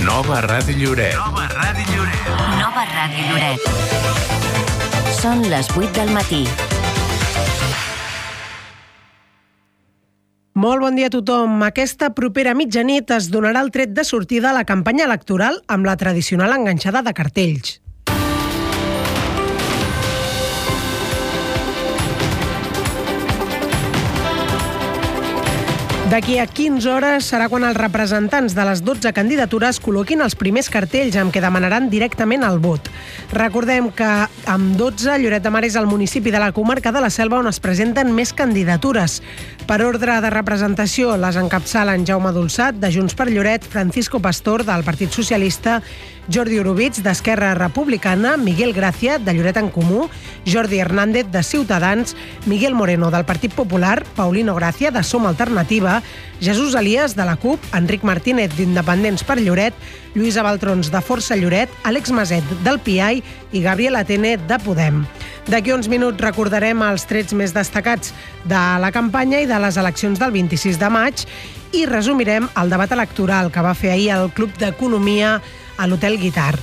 Nova Ràdio Lloret. Nova Ràdio Lloret. Nova Ràdio Lloret. Són les 8 del matí. Molt bon dia a tothom. Aquesta propera mitjanit es donarà el tret de sortida a la campanya electoral amb la tradicional enganxada de cartells. D'aquí a 15 hores serà quan els representants de les 12 candidatures col·loquin els primers cartells amb què demanaran directament el vot. Recordem que amb 12, Lloret de Mar és el municipi de la comarca de la Selva on es presenten més candidatures. Per ordre de representació les encapçalen Jaume Dolçat, de Junts per Lloret, Francisco Pastor, del Partit Socialista, Jordi Orobitz, d'Esquerra Republicana, Miguel Gràcia, de Lloret en Comú, Jordi Hernández, de Ciutadans, Miguel Moreno, del Partit Popular, Paulino Gràcia, de Som Alternativa, Jesús Elias, de la CUP, Enric Martínez, d'Independents per Lloret, Lluïsa Baltrons, de Força Lloret, Àlex Maset, del PIAI i Gabriel Atene, de Podem. D'aquí uns minuts recordarem els trets més destacats de la campanya i de les eleccions del 26 de maig i resumirem el debat electoral que va fer ahir el Club d'Economia a l'Hotel Guitar.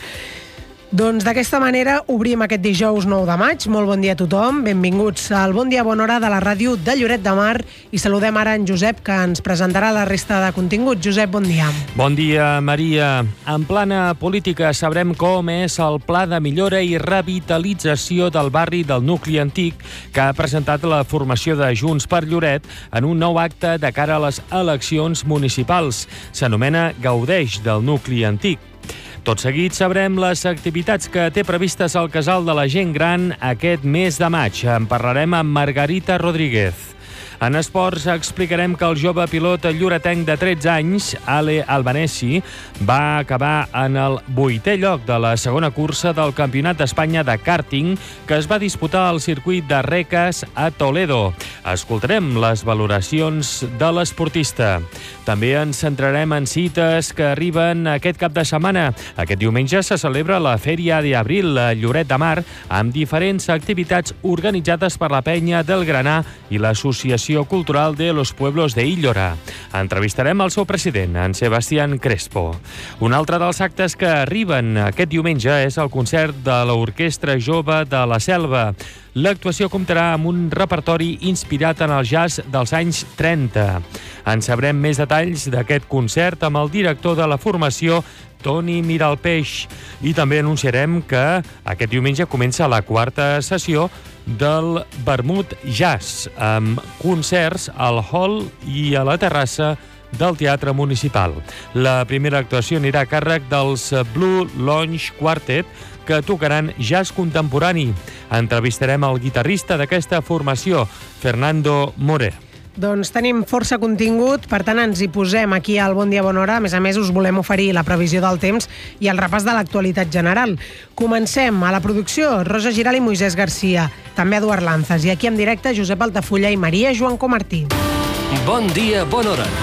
Doncs d'aquesta manera obrim aquest dijous 9 de maig. Molt bon dia a tothom. Benvinguts al Bon Dia Bona Hora de la ràdio de Lloret de Mar i saludem ara en Josep, que ens presentarà la resta de contingut. Josep, bon dia. Bon dia, Maria. En plana política sabrem com és el pla de millora i revitalització del barri del nucli antic que ha presentat la formació de Junts per Lloret en un nou acte de cara a les eleccions municipals. S'anomena Gaudeix del nucli antic. Tot seguit sabrem les activitats que té previstes al Casal de la Gent Gran aquest mes de maig. En parlarem amb Margarita Rodríguez. En esports explicarem que el jove pilot lloretenc de 13 anys, Ale Albanesi, va acabar en el 8è lloc de la segona cursa del Campionat d'Espanya de kàrting que es va disputar al circuit de Reques a Toledo. Escoltarem les valoracions de l'esportista. També ens centrarem en cites que arriben aquest cap de setmana. Aquest diumenge se celebra la Fèria d'Abril a Lloret de Mar amb diferents activitats organitzades per la Penya del Granà i l'Associació Cultural de los Pueblos de Illora. Entrevistarem el seu president, en Sebastián Crespo. Un altre dels actes que arriben aquest diumenge és el concert de l'Orquestra Jove de la Selva. L'actuació comptarà amb un repertori inspirat en el jazz dels anys 30. En sabrem més detalls d'aquest concert amb el director de la formació, Toni Miralpeix. I també anunciarem que aquest diumenge comença la 4a sessió del Vermut Jazz, amb concerts al hall i a la terrassa del Teatre Municipal. La primera actuació anirà a càrrec dels Blue Lounge Quartet, que tocaran jazz contemporani. Entrevistarem el guitarrista d'aquesta formació, Fernando More. Doncs tenim força contingut, per tant ens hi posem aquí al Bon Dia Bona Hora. A més, us volem oferir la previsió del temps i el repàs de l'actualitat general. Comencem. A la producció, Rosa Giral i Moisès Garcia, també Eduard Lanzas, i aquí en directe Josep Altafulla i Maria Joan Comartí. Bon dia, bona hora.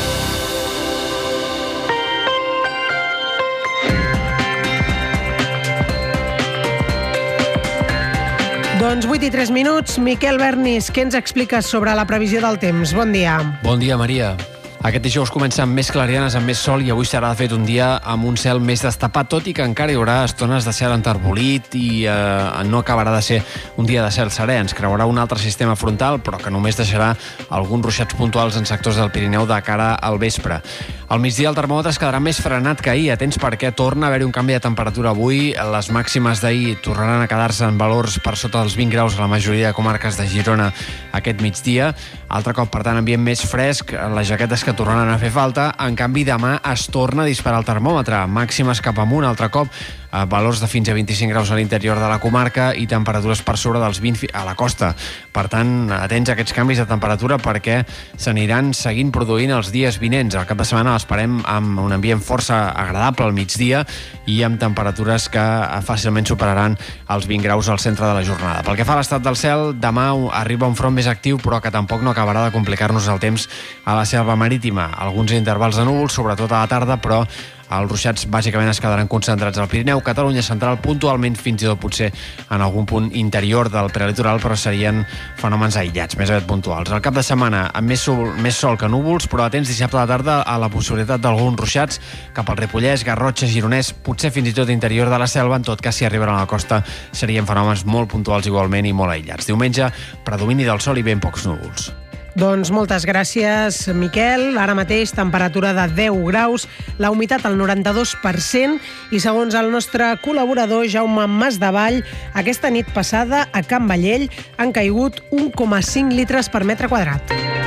Doncs 8 i 3 minuts. Miquel Bernis, què ens expliques sobre la previsió del temps? Bon dia. Bon dia, Maria. Aquest dijous comença amb més clarianes, amb més sol, i avui serà de fet un dia amb un cel més destapat, tot i que encara hi haurà estones de cel enterbolit i no acabarà de ser un dia de cel serè. Ens creuarà un altre sistema frontal, però que només deixarà alguns ruixats puntuals en sectors del Pirineu de cara al vespre. Al migdia el termòmetre es quedarà més frenat que ahir. Atents perquè torna a haver-hi un canvi de temperatura avui. Les màximes d'ahir tornaran a quedar-se en valors per sota dels 20 graus a la majoria de comarques de Girona aquest migdia. Altre cop, per tant, ambient més fresc, les jaquetes que tornaran a fer falta. En canvi, demà es torna a disparar el termòmetre. Màximes cap amunt, altre cop, valors de fins a 25 graus a l'interior de la comarca i temperatures per sobre dels 20 a la costa. Per tant, atents a aquests canvis de temperatura perquè s'aniran seguint produint els dies vinents. El cap de setmana l'esperem amb un ambient força agradable al migdia i amb temperatures que fàcilment superaran els 20 graus al centre de la jornada. Pel que fa a l'estat del cel, demà arriba un front més actiu, però que tampoc no acabarà de complicar-nos el temps a la selva marítima. Alguns intervals de núvols, sobretot a la tarda, però Els ruixats bàsicament es quedaran concentrats al Pirineu, Catalunya central, puntualment fins i tot potser en algun punt interior del prelitoral, però serien fenòmens aïllats, més aviat puntuals. El cap de setmana amb més sol que núvols, però atents dissabte a la tarda a la possibilitat d'alguns ruixats cap al Ripollès, Garrotxa, Gironès, potser fins i tot interior de la Selva. En tot cas, si arriben a la costa, serien fenòmens molt puntuals igualment i molt aïllats. Diumenge, predomini del sol i ben pocs núvols. Doncs moltes gràcies, Miquel. Ara mateix temperatura de 10 graus, la humitat al 92% i segons el nostre col·laborador Jaume Masdevall, aquesta nit passada a Can Ballell han caigut 1,5 litres per metre quadrat.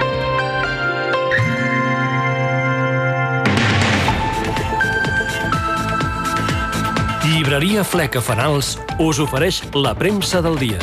Llibreria Fleca Fanals us ofereix la premsa del dia.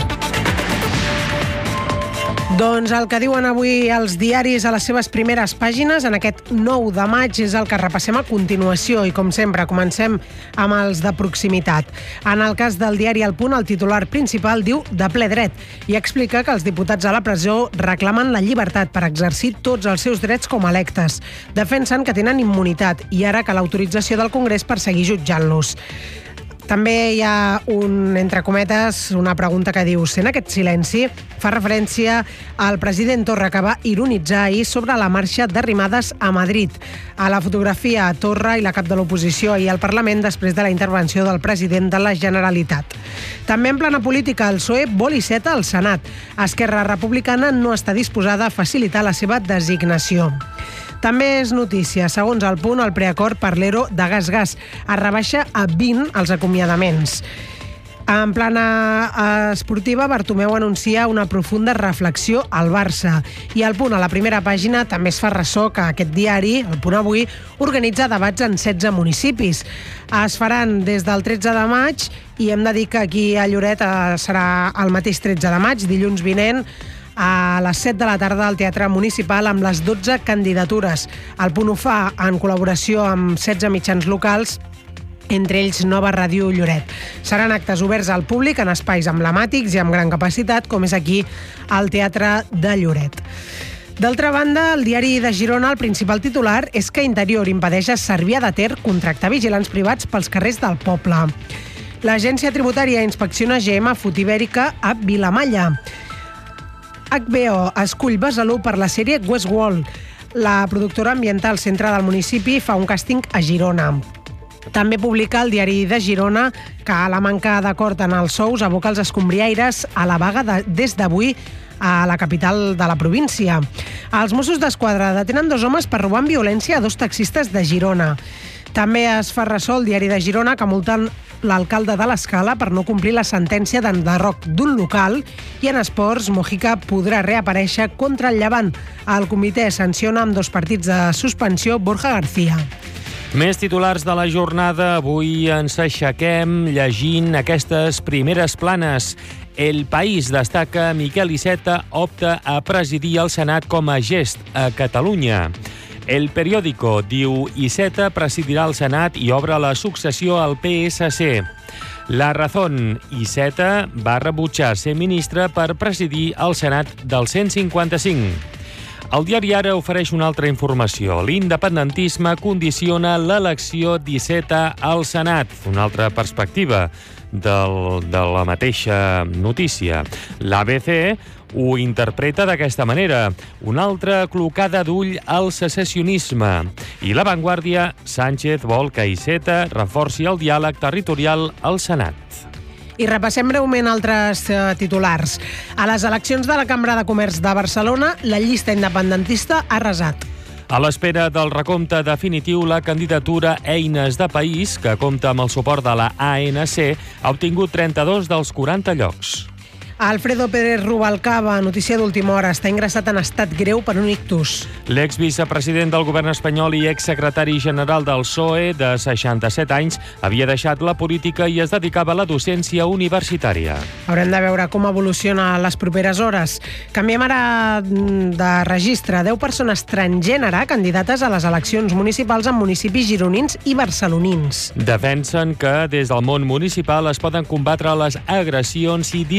Doncs el que diuen avui els diaris a les seves primeres pàgines en aquest 9 de maig és el que repassem a continuació i, com sempre, comencem amb els de proximitat. En el cas del diari El Punt, el titular principal diu de ple dret i explica que els diputats a la presó reclamen la llibertat per exercir tots els seus drets com a electes. Defensen que tenen immunitat i ara que l'autorització del Congrés per seguir jutjant-los. També hi ha entre cometes, una pregunta que diu: sent aquest silenci? Fa referència al president Torra, que va ironitzar ahir sobre la marxa d'arrimades a Madrid. A la fotografia, Torra i la cap de l'oposició ahir al Parlament després de la intervenció del president de la Generalitat. També en plana política, el PSOE vol iceta al Senat. Esquerra Republicana no està disposada a facilitar la seva designació. També és notícia. Segons El Punt, el preacord per l'ERO de Gas es rebaixa a 20 els acomiadaments. En plana esportiva, Bartomeu anuncia una profunda reflexió al Barça. I El Punt, a la primera pàgina, també es fa ressò que aquest diari, El Punt Avui, organitza debats en 16 municipis. Es faran des del 13 de maig i hem de dir que aquí a Lloret serà el mateix 13 de maig, dilluns vinent, a les 7 de la tarda al Teatre Municipal amb les 12 candidatures. El Punt ho fa en col·laboració amb 16 mitjans locals, entre ells Nova Ràdio Lloret. Seran actes oberts al públic en espais emblemàtics i amb gran capacitat, com és aquí al Teatre de Lloret. D'altra banda, el diari de Girona, el principal titular és que Interior impedeix a Cervià de Ter contractar vigilants privats pels carrers del poble. L'Agència Tributària inspecciona GM Food Ibèrica a Vilamalla. HBO escull Besalú per la sèrie Westworld. La productora ambiental centre del municipi fa un càsting a Girona. També publica el diari de Girona que la manca d'acord en els sous aboca els escombriaires a la vaga des d'avui a la capital de la província. Els Mossos d'Esquadra detenen 2 homes per robar amb violència a 2 taxistes de Girona. També es fa ressò el diari de Girona que multen l'alcalde de l'Escala per no complir la sentència d'enderroc d'un local i en esports Mojica podrà reaparèixer contra el Llevant. El comitè sanciona amb 2 partits de suspensió Borja García. Més titulars de la jornada. Avui ens aixequem llegint aquestes primeres planes. El País destaca Miquel Iceta opta a presidir el Senat com a gest a Catalunya. El Periódico diu Iceta presidirà el Senat i obre la successió al PSC. La Razón, Iceta va rebutjar ser ministre per presidir el Senat del 155. El diari Ara ofereix una altra informació. L'independentisme condiciona l'elecció d'Iceta al Senat. Una altra perspectiva de la mateixa notícia. L'ABC ho interpreta d'aquesta manera. Una altra clocada d'ull al secessionisme. I La Vanguardia, Sánchez vol que Iceta reforci el diàleg territorial al Senat. I repassem breument altres titulars. A les eleccions de la Cambra de Comerç de Barcelona, la llista independentista ha arrasat. A l'espera del recompte definitiu, la candidatura Eines de País, que compta amb el suport de la ANC, ha obtingut 32 dels 40 llocs. Alfredo Pérez Rubalcaba, notícia d'última hora, està ingressat en estat greu per un ictus. L'exvicepresident del govern espanyol i exsecretari general del PSOE, de 67 anys, havia deixat la política i es dedicava a la docència universitària. Haurem de veure com evoluciona les properes hores. Canviem ara de registre. 10 persones transgènere candidates a les eleccions municipals en municipis gironins i barcelonins. Defensen que des del món municipal es poden combatre les agressions i discriminacions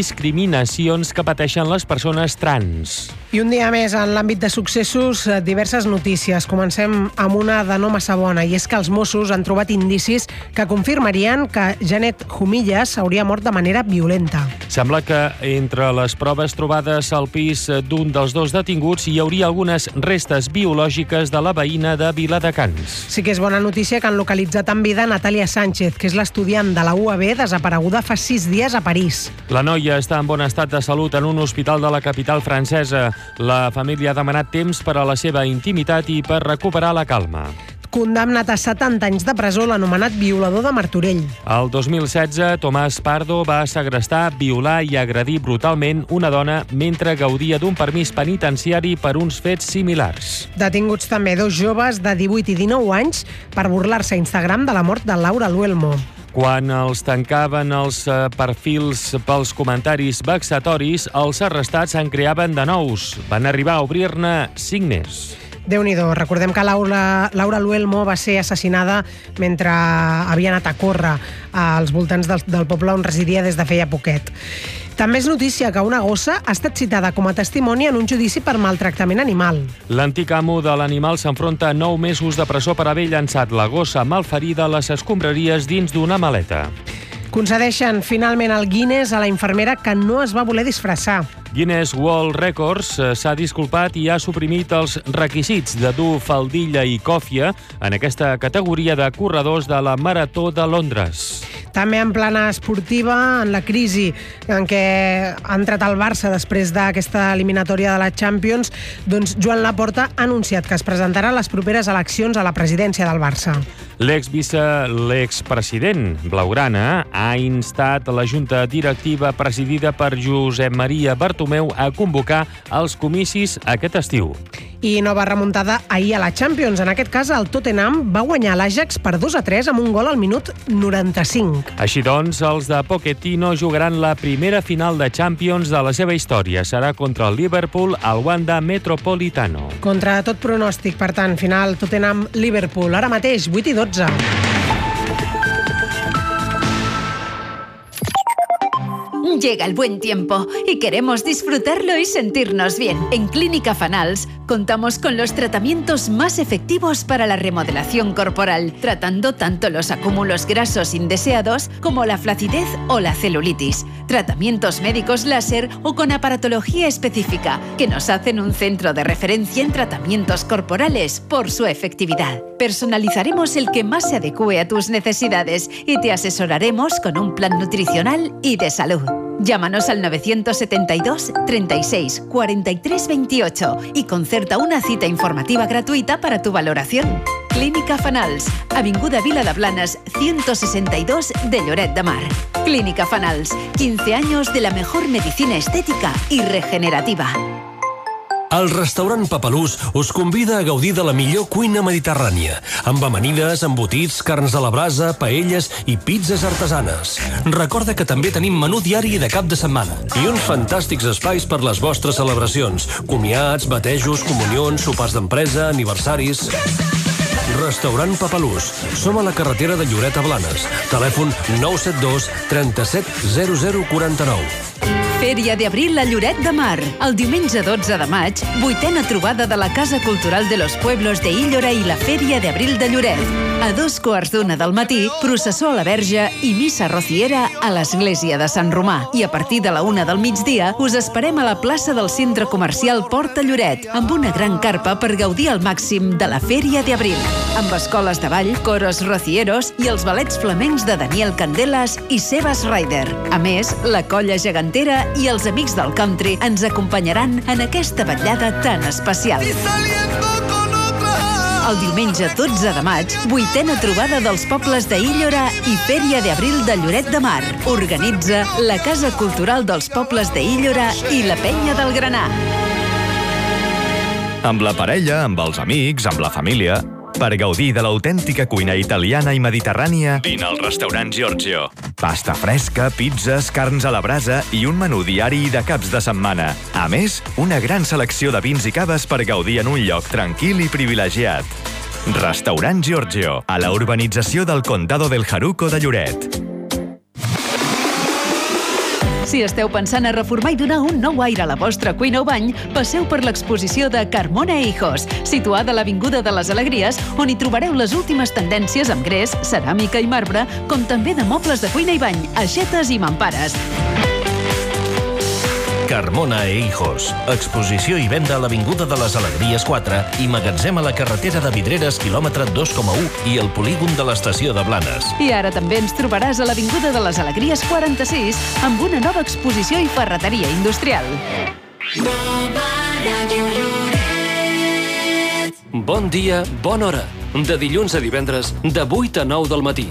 discriminacions que pateixen les persones trans. I un dia més, en l'àmbit de successos, diverses notícies. Comencem amb una de no massa bona, i és que els Mossos han trobat indicis que confirmarien que Janet Humillas hauria mort de manera violenta. Sembla que entre les proves trobades al pis d'un dels dos detinguts hi hauria algunes restes biològiques de la veïna de Viladecans. Sí que és bona notícia que han localitzat en vida Natàlia Sánchez, que és l'estudiant de la UAB desapareguda fa 6 dies a París. La noia està en bon estat de salut en un hospital de la capital francesa. La família ha demanat temps per a la seva intimitat i per recuperar la calma. Condemnat a 70 anys de presó l'anomenat violador de Martorell. El 2016, Tomàs Pardo va segrestar, violar i agredir brutalment una dona mentre gaudia d'un permís penitenciari per uns fets similars. Detinguts també 2 joves de 18 i 19 anys per burlar-se a Instagram de la mort de Laura Luelmo. Quan els tancaven els perfils pels comentaris vexatoris, els arrestats en creaven de nous. Van arribar a obrir-ne 5 més. Déu-n'hi-do. Recordem que Laura Luelmo va ser assassinada mentre havia anat a córrer als voltants del poble on residia des de feia poquet. També és notícia que una gossa ha estat citada com a testimoni en un judici per maltractament animal. L'antic amo de l'animal s'enfronta a 9 mesos de presó per haver llançat la gossa malferida a les escombraries dins d'una maleta. Concedeixen finalment el Guinness a la infermera que no es va voler disfressar. Guinness World Records s'ha disculpat i ha suprimit els requisits de dur faldilla i còfia en aquesta categoria de corredors de la Marató de Londres. També en plana esportiva, en la crisi en què ha entrat el Barça després d'aquesta eliminatòria de la Champions, doncs Joan Laporta ha anunciat que es presentarà a les properes eleccions a la presidència del Barça. L'expresident blaugrana ha instat la junta directiva presidida per Josep Maria Bartomeu a convocar els comicis aquest estiu. I nova remuntada ahir a la Champions. En aquest cas, el Tottenham va guanyar l'Ajax per 2-3 amb un gol al minut 95. Així doncs, els de Pochettino jugaran la primera final de Champions de la seva història. Serà contra el Liverpool al Wanda Metropolitano. Contra tot pronòstic, per tant, final Tottenham-Liverpool. Ara mateix, 8:12. Llega el buen tiempo y queremos disfrutarlo y sentirnos bien. En Clínica Fanals contamos con los tratamientos más efectivos para la remodelación corporal, tratando tanto los acúmulos grasos indeseados como la flacidez o la celulitis. Tratamientos médicos láser o con aparatología específica que nos hacen un centro de referencia en tratamientos corporales por su efectividad. Personalizaremos el que más se adecue a tus necesidades y te asesoraremos con un plan nutricional y de salud. Llámanos al 972 36 43 28 y concerta una cita informativa gratuita para tu valoración. Clínica Fanals, Avinguda Vila de Blanes, 162 de Lloret de Mar. Clínica Fanals, 15 años de la mejor medicina estética y regenerativa. El restaurant Papalús us convida a gaudir de la millor cuina mediterrània, amb amanides, embotits, carns a la brasa, paelles i pizzas artesanes. Recorda que també tenim menú diari de cap de setmana i uns fantàstics espais per les vostres celebracions, comiats, batejos, comunions, sopars d'empresa, aniversaris. Restaurant Papalús. Som a la carretera de Lloret a Blanes. Telèfon 972 37 0049. Fèria d'Abril a Lloret de Mar. El diumenge 12 de maig, 8ª trobada de la Casa Cultural de los Pueblos de Íllora i la Fèria d'Abril de Lloret. A 2:15 del matí, processó a la Verge i missa rociera a l'església de Sant Romà. I a partir de la 1 del migdia, us esperem a la plaça del Centre Comercial Porta Lloret, amb una gran carpa per gaudir al màxim de la Fèria d'Abril. Amb escoles de ball, coros rocieros i els ballets flamencs de Daniel Candelas i Sebas Ryder. A més, la colla gegantera i els amics del country ens acompanyaran en aquesta vetllada tan especial. El diumenge 12 de maig, 8ª trobada dels pobles d'Íllora i Fèria d'Abril de Lloret de Mar. Organitza la Casa Cultural dels Pobles d'Íllora i la Penya del Granà. Amb la parella, amb els amics, amb la família... Per gaudir de l'autèntica cuina italiana i mediterrània, vine al restaurant Giorgio. Pasta fresca, pizzas, carns a la brasa i un menú diari de caps de setmana. A més, una gran selecció de vins i caves per gaudir en un lloc tranquil i privilegiat. Restaurant Giorgio, a la urbanització del Condado del Jaruco de Lloret. Si esteu pensant a reformar i donar un nou aire a la vostra cuina o bany, passeu per l'exposició de Carmona e Hijos, situada a l'Avinguda de les Alegries, on hi trobareu les últimes tendències amb gres, ceràmica i marbre, com també de mobles de cuina i bany, aixetes i mampares. Carmona e Hijos. Exposició i venda a l'Avinguda de les Alegries 4 i magatzem a la carretera de Vidreres, quilòmetre 2,1 i el polígon de l'estació de Blanes. I ara també ens trobaràs a l'Avinguda de les Alegries 46 amb una nova exposició i ferreteria industrial. Bon dia, bona hora. De dilluns a divendres, de 8 a 9 del matí.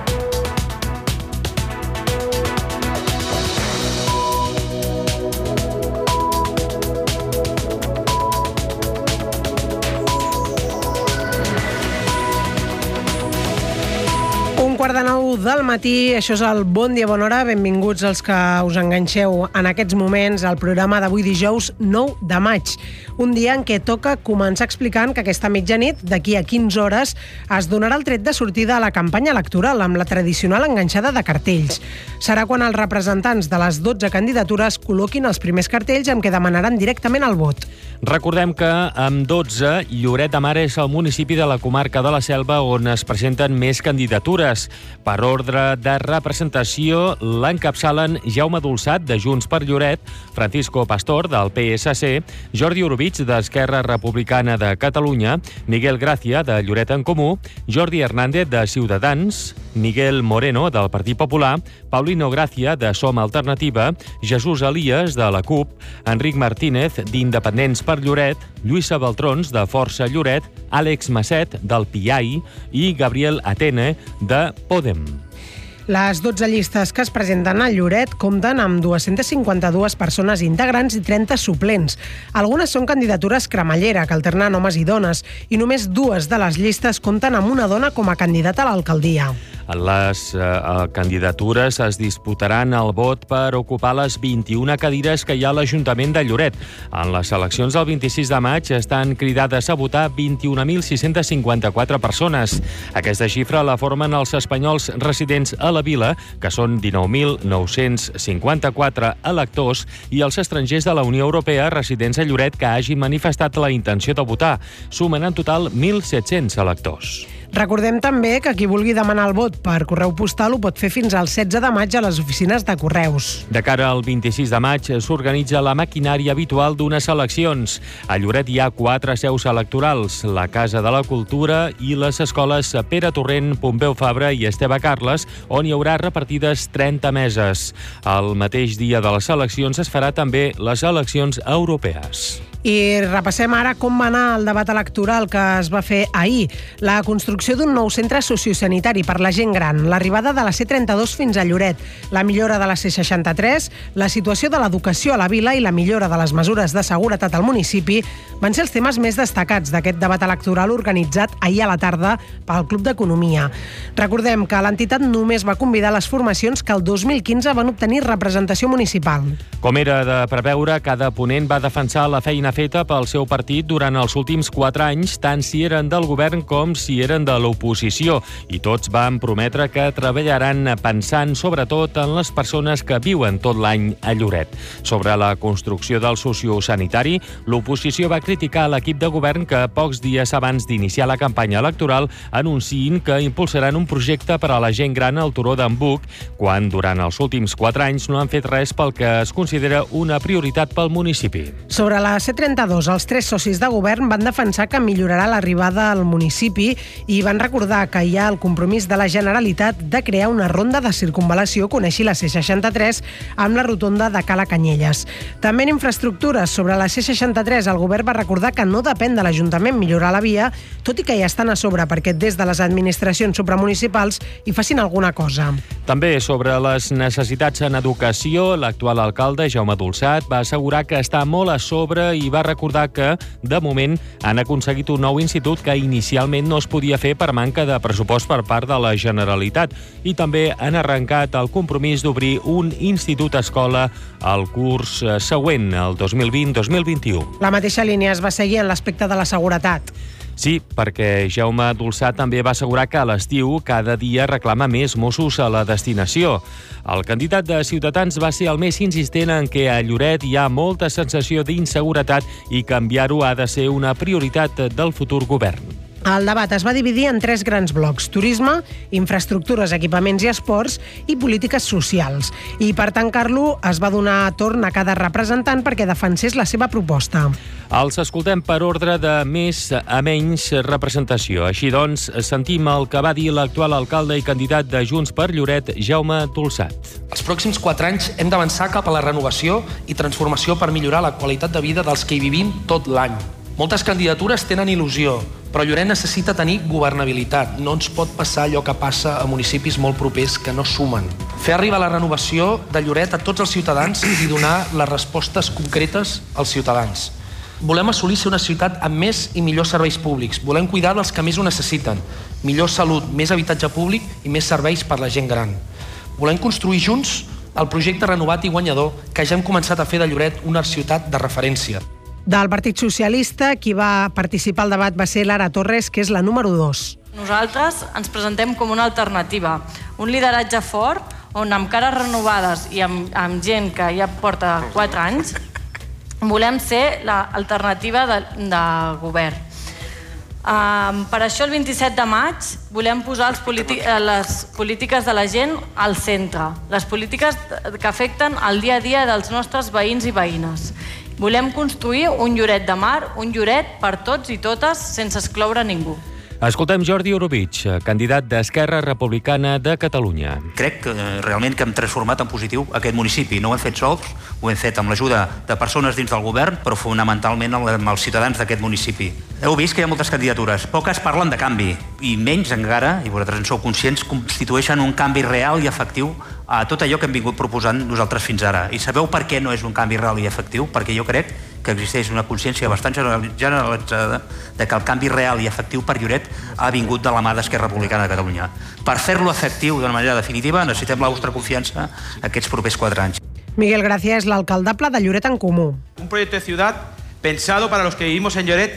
Quart de 9 del matí, això és el Bon Dia, Bona Hora. Benvinguts els que us enganxeu en aquests moments al programa d'avui dijous 9 de maig. Un dia en què toca començar explicant que aquesta mitjanit, d'aquí a 15 hores, es donarà el tret de sortida a la campanya electoral amb la tradicional enganxada de cartells. Serà quan els representants de les 12 candidatures col·loquin els primers cartells amb què demanaran directament el vot. Recordem que amb 12, Lloret de Mar és el municipi de la comarca de la Selva on es presenten més candidatures. Per ordre de representació, l'encapçalen Jaume Dolçat, de Junts per Lloret, Francisco Pastor, del PSC, Jordi Orobitg, d'Esquerra Republicana de Catalunya, Miguel Gràcia, de Lloret en Comú, Jordi Hernández, de Ciutadans, Miguel Moreno, del Partit Popular, Paulino Gràcia, de Som Alternativa, Jesús Elias, de la CUP, Enric Martínez, d'Independents per Lloret, Lluïsa Baltrons, de Força Lloret, Àlex Masset, del PIAI i Gabriel Atene, de Podem. Les 12 llistes que es presenten a Lloret compten amb 252 persones integrants i 30 suplents. Algunes són candidatures cremallera, que alternen homes i dones, i només 2 de les llistes compten amb una dona com a candidata a l'alcaldia. Les candidatures es disputaran el vot per ocupar les 21 cadires que hi ha a l'Ajuntament de Lloret. En les eleccions del 26 de maig estan cridades a votar 21.654 persones. Aquesta xifra la formen els espanyols residents a la vila, que són 19.954 electors, i els estrangers de la Unió Europea residents a Lloret que hagin manifestat la intenció de votar. Sumen en total 1.700 electors. Recordem també que qui vulgui demanar el vot per correu postal ho pot fer fins al 16 de maig a les oficines de correus. De cara al 26 de maig s'organitza la maquinària habitual d'unes eleccions. A Lloret hi ha 4 seus electorals, la Casa de la Cultura i les escoles Pere Torrent, Pompeu Fabra i Esteve Carles, on hi haurà repartides 30 meses. El mateix dia de les eleccions es farà també les eleccions europees. I repassem ara com va anar el debat electoral que es va fer ahir. La construcció d'un nou centre sociosanitari per la gent gran, l'arribada de la C32 fins a Lloret, la millora de la C63, la situació de l'educació a la vila i la millora de les mesures de seguretat al municipi van ser els temes més destacats d'aquest debat electoral organitzat ahir a la tarda pel Club d'Economia. Recordem que l'entitat només va convidar les formacions que el 2015 van obtenir representació municipal. Com era de preveure, cada ponent va defensar la feina feta pel seu partit durant els últims 4 anys, tant si eren del govern com si eren de l'oposició, i tots van prometre que treballaran pensant sobretot en les persones que viuen tot l'any a Lloret. Sobre la construcció del sociosanitari, l'oposició va criticar l'equip de govern que pocs dies abans d'iniciar la campanya electoral anunciïn que impulsaran un projecte per a la gent gran al Turó d'en Buc, quan durant els últims 4 anys no han fet res pel que es considera una prioritat pel municipi. Sobre la C32, els 3 socis de govern van defensar que millorarà l'arribada al municipi i van recordar que hi ha el compromís de la Generalitat de crear una ronda de circunvalació que uneixi la C63 amb la rotonda de Cala Canyelles. També en infraestructures, sobre la C63, el govern va recordar que no depèn de l'Ajuntament millorar la via, tot i que ja estan a sobre perquè des de les administracions supramunicipals hi facin alguna cosa. També sobre les necessitats en educació, l'actual alcalde, Jaume Dolçat, va assegurar que està molt a sobre i va recordar que, de moment, han aconseguit un nou institut que inicialment no es podia fer per manca de pressupost per part de la Generalitat, i també han arrencat el compromís d'obrir un institut-escola al curs següent, el 2020-2021. La mateixa línia es va seguir en l'aspecte de la seguretat. Sí, perquè Jaume Dolçat també va assegurar que a l'estiu cada dia reclama més Mossos a la destinació. El candidat de Ciutadans va ser el més insistent en què a Lloret hi ha molta sensació d'inseguretat i canviar-ho ha de ser una prioritat del futur govern. El debat es va dividir en 3 grans blocs: turisme, infraestructures, equipaments i esports i polítiques socials. I per tancar-lo es va donar torn a cada representant perquè defensés la seva proposta. Els escoltem per ordre de més a menys representació. Així doncs, sentim el que va dir l'actual alcalde i candidat de Junts per Lloret, Jaume Dolçat. Els pròxims 4 anys hem d'avançar cap a la renovació i transformació per millorar la qualitat de vida dels que hi vivim tot l'any. Moltes candidatures tenen il·lusió, però Lloret necessita tenir governabilitat. No ens pot passar allò que passa a municipis molt propers que no sumen. Fer arribar la renovació de Lloret a tots els ciutadans i donar les respostes concretes als ciutadans. Volem assolir ser una ciutat amb més i millors serveis públics. Volem cuidar dels que més ho necessiten. Millor salut, més habitatge públic i més serveis per la gent gran. Volem construir junts el projecte renovat i guanyador que ja hem començat a fer de Lloret una ciutat de referència. Del Partit Socialista, qui va participar al debat va ser Lara Torres, que és la número 2. Nosaltres ens presentem com una alternativa, un lideratge fort on amb cares renovades i amb gent que ja porta 4 anys volem ser l'alternativa de govern. Per això el 27 de maig volem posar les polítiques de la gent al centre, les polítiques que afecten el dia a dia dels nostres veïns i veïnes. Volem construir un Lloret de mar, un Lloret per tots i totes, sense excloure ningú. Escoltem Jordi Orobitg, candidat d'Esquerra Republicana de Catalunya. Crec realment que hem transformat en positiu aquest municipi. No ho hem fet sols, ho hem fet amb l'ajuda de persones dins del govern, però fonamentalment amb els ciutadans d'aquest municipi. Heu vist que hi ha moltes candidatures. Poques parlen de canvi, i menys encara, i vosaltres en sou conscients, constitueixen un canvi real i efectiu a tot allò que hem vingut proposant nosaltres fins ara. I sabeu per què no és un canvi real i efectiu? Perquè jo crec que existeix una consciència bastant generalitzada de que el canvi real i efectiu per Lloret ha vingut de la mà d'Esquerra Republicana de Catalunya. Per fer-lo efectiu d'una manera definitiva necessitem la vostra confiança aquests propers 4 anys. Miguel Gracia és l'alcaldable de Lloret en Comú. Un proyecto de ciudad pensado para los que vivimos en Lloret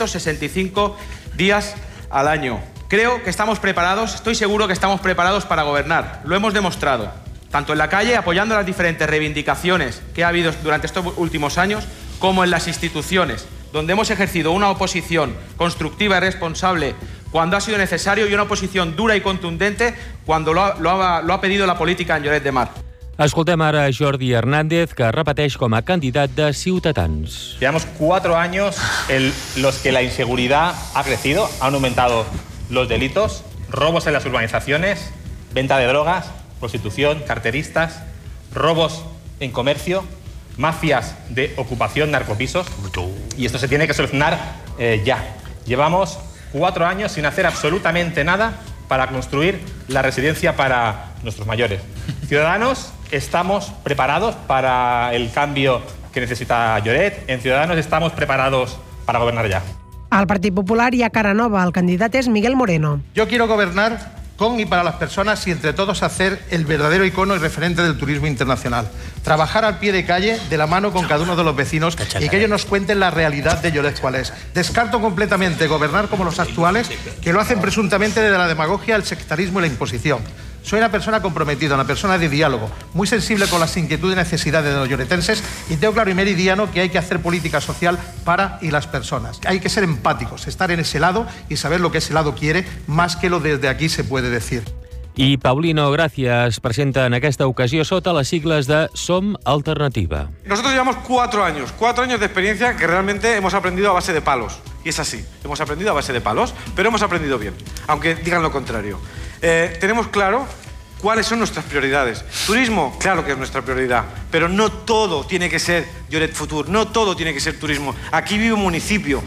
365 días al año. Creo que estamos preparados, estoy seguro que estamos preparados para gobernar. Lo hemos demostrado, tanto en la calle, apoyando las diferentes reivindicaciones que ha habido durante estos últimos años, como en las instituciones, donde hemos ejercido una oposición constructiva y responsable cuando ha sido necesario y una oposición dura y contundente cuando lo ha pedido la política en Lloret de Mar. Escoltem ara Jordi Hernández, que repeteix com a candidat de Ciutadans. Llevamos 4 años en los que la inseguridad ha crecido, han aumentado los delitos, robos en las urbanizaciones, venta de drogas, prostitución, carteristas, robos en comercio, mafias de ocupación, narcopisos, y esto se tiene que solucionar ya. Llevamos 4 años sin hacer absolutamente nada para construir la residencia para nuestros mayores. Ciudadanos, estamos preparados para el cambio que necesita Lloret. En Ciudadanos estamos preparados para gobernar ya. Al Partit Popular hi ha cara nova. El candidat és Miguel Moreno. Yo quiero gobernar con y para las personas y entre todos hacer el verdadero icono y referente del turismo internacional. Trabajar al pie de calle, de la mano con cada uno de los vecinos y que ellos nos cuenten la realidad de Lloret cuál es. Descarto completamente gobernar como los actuales, que lo hacen presuntamente desde la demagogia, el sectarismo y la imposición. Soy una persona comprometida, una persona de diálogo, muy sensible con las inquietudes y necesidades de los lloretenses y tengo claro y meridiano que hay que hacer política social para y las personas. Hay que ser empáticos, estar en ese lado y saber lo que ese lado quiere, más que lo desde aquí se puede decir. I Paulino Gracia es presenta en aquesta ocasió sota les sigles de Som Alternativa. Nosotros llevamos 4 años de experiencia que realmente hemos aprendido a base de palos. Y es así, hemos aprendido a base de palos, pero hemos aprendido bien, aunque digan lo contrario. Tenemos claro cuáles son nuestras prioridades. Turismo, claro que es nuestra prioridad, pero no todo tiene que ser Lloret Futur, no todo tiene que ser turismo. Aquí vive un municipio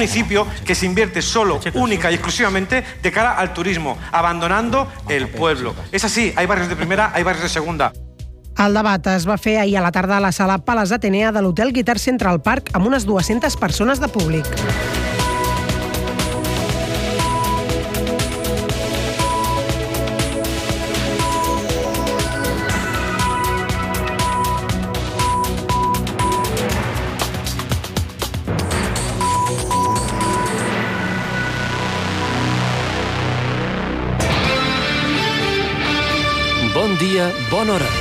que se invierte solo, única y exclusivamente de cara al turismo, abandonando el pueblo. Es así, hay barrios de primera, hay barrios de segunda. El debat es va fer ahir a la tarda a la sala Palace Atenea de l'Hotel Guitar Central Park amb unes 200 persones de públic. dia, bona hora.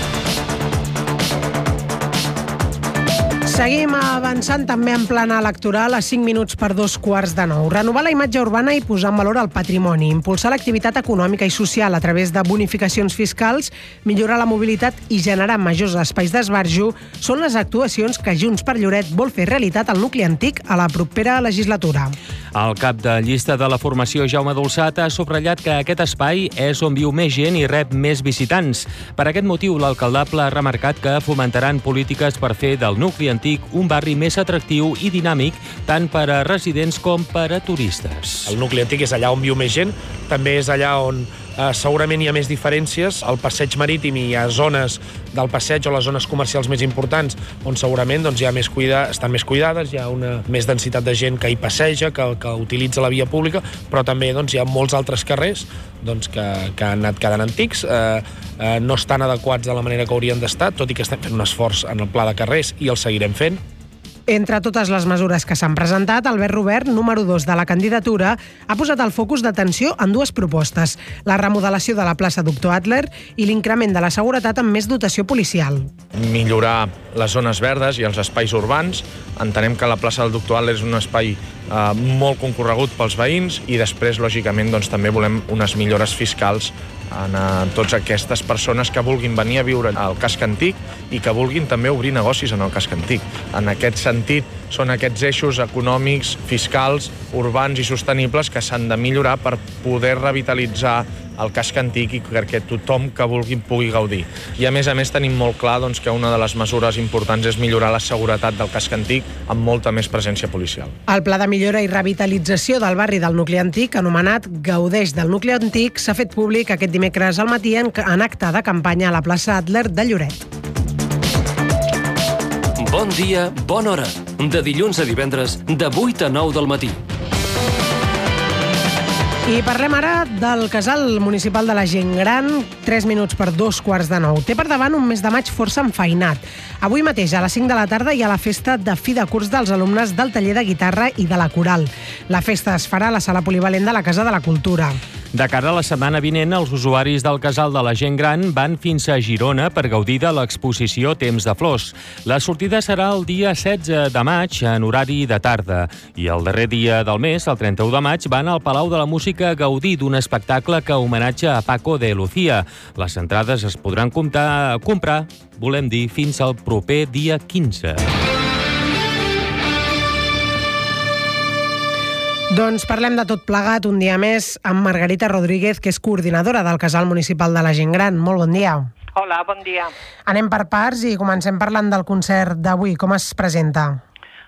Seguim avançant també en plana electoral a 5 minuts per 8:45. Renovar la imatge urbana i posar en valor el patrimoni, impulsar l'activitat econòmica i social a través de bonificacions fiscals, millorar la mobilitat i generar majors espais d'esbarjo són les actuacions que Junts per Lloret vol fer realitat al nucli antic a la propera legislatura. El cap de llista de la formació, Jaume Dolçat, ha subratllat que aquest espai és on viu més gent i rep més visitants. Per aquest motiu, l'alcaldable ha remarcat que fomentaran polítiques per fer del nucli antic un barri més atractiu i dinàmic tant per a residents com per a turistes. El nucli antic és allà on viu més gent, també és allà on segurament hi ha més diferències. Al passeig marítim hi ha zones del passeig o les zones comercials més importants on segurament hi ha estan més cuidades, hi ha una més densitat de gent que hi passeja, que utilitza la via pública, però també hi ha molts altres carrers que han anat quedant antics, no estan adequats de la manera que haurien d'estar, tot i que estem fent un esforç en el pla de carrers i el seguirem fent. Entre totes les mesures que s'han presentat, Albert Robert, número 2 de la candidatura, ha posat el focus d'atenció en dues propostes: la remodelació de la plaça Doctor Adler i l'increment de la seguretat amb més dotació policial. Millorar les zones verdes i els espais urbans. Entenem que la plaça del Doctor Adler és un espai molt concorregut pels veïns i després, lògicament, també volem unes millores fiscals en totes aquestes persones que vulguin venir a viure al casc antic i que vulguin també obrir negocis en el casc antic. En aquest sentit, són aquests eixos econòmics, fiscals, urbans i sostenibles que s'han de millorar per poder revitalitzar el casc antic i perquè tothom que vulgui pugui gaudir. I a més tenim molt clar que una de les mesures importants és millorar la seguretat del casc antic amb molta més presència policial. El pla de millora i revitalització del barri del nucli antic, anomenat Gaudeix del nucli antic, s'ha fet públic aquest dimecres al matí en acte de campanya a la plaça Adler de Lloret. Bon dia, bona hora. De dilluns a divendres, de 8 a 9 del matí. I parlem ara del casal municipal de la gent gran, 3 minuts per 8:45. Té per davant un mes de maig força enfeinat. Avui mateix, a les 5 de la tarda, hi ha la festa de fi de curs dels alumnes del taller de guitarra i de la coral. La festa es farà a la sala polivalent de la Casa de la Cultura. De cara a la setmana vinent, els usuaris del casal de la gent gran van fins a Girona per gaudir de l'exposició Temps de Flors. La sortida serà el dia 16 de maig, en horari de tarda. I el darrer dia del mes, el 31 de maig, van al Palau de la Música a gaudir d'un espectacle que homenatja a Paco de Lucía. Les entrades es podran comprar, volem dir, fins al proper dia 15. Doncs parlem de tot plegat un dia més amb Margarita Rodríguez, que és coordinadora del Casal Municipal de la Gent Gran. Molt bon dia. Hola, bon dia. Anem per parts i comencem parlant del concert d'avui. Com es presenta?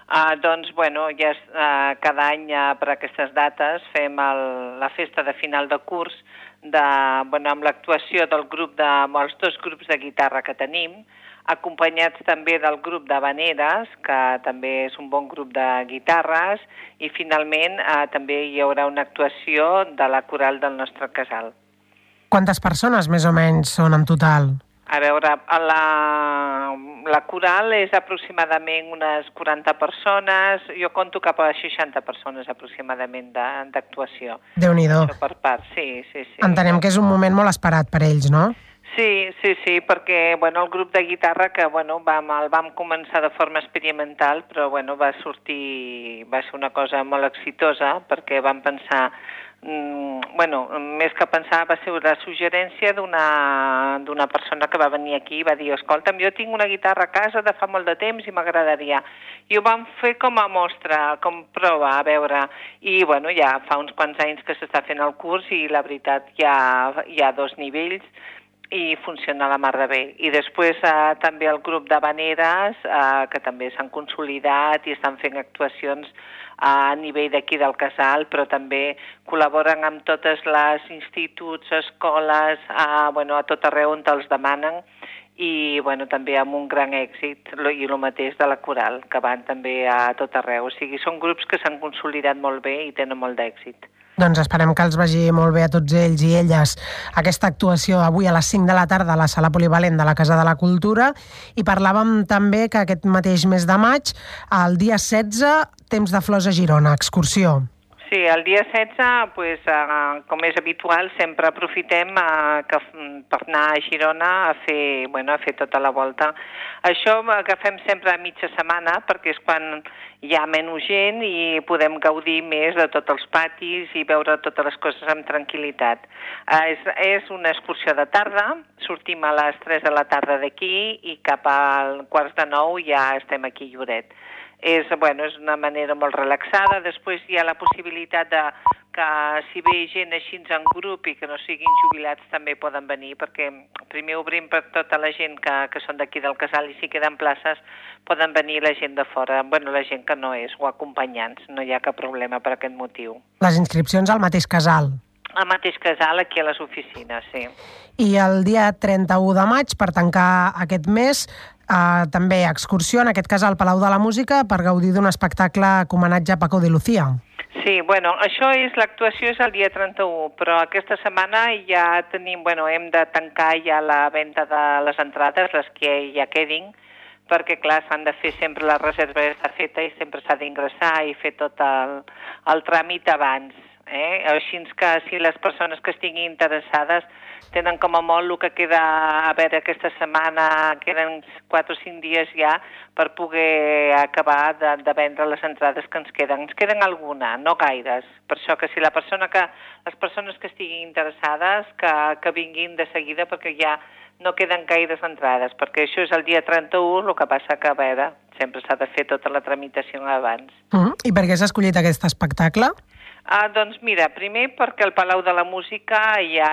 Cada any per aquestes dates fem la festa de final de curs amb l'actuació dels dos grups de guitarra que tenim, acompanyats també del grup d'havaneres, que també és un bon grup de guitarres, i finalment també hi haurà una actuació de la coral del nostre casal. Quantes persones més o menys són en total? A veure, la coral és aproximadament unes 40 persones, jo conto cap a 60 persones aproximadament d'actuació. Déu-n'hi-do. Això per part, sí. Entenem que és un moment molt esperat per ells, no? Sí, perquè el grup de guitarra que el vam començar de forma experimental, però va ser una cosa molt exitosa perquè vam pensar, més que pensar va ser la suggerència d'una persona que va venir aquí i va dir: escolta'm, jo tinc una guitarra a casa de fa molt de temps i m'agradaria. I ho vam fer com a mostra, com prova, a veure. I ja fa uns quants anys que s'està fent el curs i la veritat hi ha dos nivells i funciona la mar de bé. I després també el grup d'havaneres, que també s'han consolidat i estan fent actuacions a nivell d'aquí del casal, però també col·laboren amb totes les instituts, escoles, a tot arreu on els demanen, i també amb un gran èxit, i el mateix de la coral, que van també a tot arreu. O sigui, són grups que s'han consolidat molt bé i tenen molt d'èxit. Doncs esperem que els vagi molt bé a tots ells i elles aquesta actuació avui a les 5 de la tarda a la sala polivalent de la Casa de la Cultura. I parlàvem també que aquest mateix mes de maig, el dia 16, Temps de Flors a Girona, excursió. Sí, el dia 16, pues, com és habitual, sempre aprofitem per anar a Girona a fer tota la volta. Això ho agafem sempre a mitja setmana perquè és quan hi ha menys gent i podem gaudir més de tots els patis i veure totes les coses amb tranquil·litat. És una excursió de tarda, sortim a les 3 de la tarda d'aquí i cap al 8:45 ja estem aquí a Lloret. És una manera molt relaxada. Després hi ha la possibilitat que si ve gent així en grup i que no siguin jubilats també poden venir, perquè primer obrim per tota la gent que són d'aquí del casal i si queden places poden venir la gent de fora, la gent que no és, o acompanyants, no hi ha cap problema per aquest motiu. Les inscripcions al mateix casal? Al mateix casal, aquí a les oficines, sí. I el dia 31 de maig, per tancar aquest mes, també excursió, en aquest cas al Palau de la Música, per gaudir d'un espectacle com homenatge a Paco de Lucía. Sí, això l'actuació és el dia 31, però aquesta setmana ja tenim, hem de tancar ja la venda de les entrades, les que ja quedin, perquè, clar, s'han de fer sempre la reserva està feta i sempre s'ha d'ingressar i fer tot el tràmit abans. Així que si les persones que estiguin interessades tenen com a molt el que queda a veure aquesta setmana, queden 4 o 5 dies ja per poder acabar de vendre les entrades que ens queden. Ens queden alguna, no gaires. Per això que si les persones que estiguin interessades que vinguin de seguida perquè ja no queden gaires entrades, perquè això és el dia 31, el que passa que, a veure, sempre s'ha de fer tota la tramitació abans. I per què s'ha escollit aquest espectacle? Doncs mira, primer perquè el Palau de la Música ja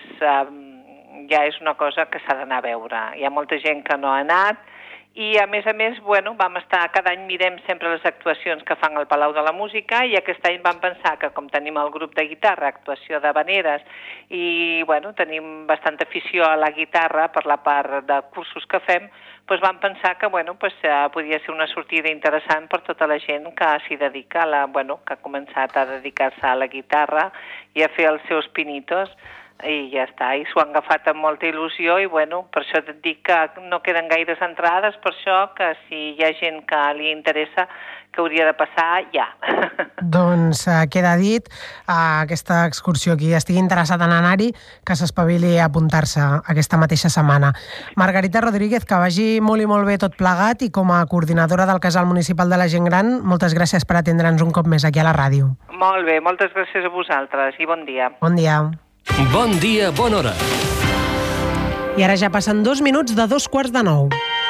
és una cosa que s'ha d'anar a veure. Hi ha molta gent que no ha anat i a més, vam estar, cada any mirem sempre les actuacions que fan al Palau de la Música i aquest any vam pensar que com tenim el grup de guitarra, actuació d'havaneres i tenim bastanta afició a la guitarra per la part de cursos que fem, doncs vam pensar que podia ser una sortida interessant per tota la gent que s'hi dedica, que ha començat a dedicar-se a la guitarra i a fer els seus pinitos i ja està, i s'ho han agafat amb molta il·lusió i per això et dic que no queden gaires entrades, per això que si hi ha gent que li interessa que hauria de passar ja. Doncs queda dit aquesta excursió, qui estigui interessat en anar-hi, que s'espavili a apuntar-se aquesta mateixa setmana. Margarita Rodríguez, que vagi molt i molt bé tot plegat i com a coordinadora del Casal Municipal de la Gent Gran, moltes gràcies per atendre'ns un cop més aquí a la ràdio. Molt bé, moltes gràcies a vosaltres i bon dia. Bon dia. Bon dia, bona hora. I ara ja passen 2 minuts de 8:45.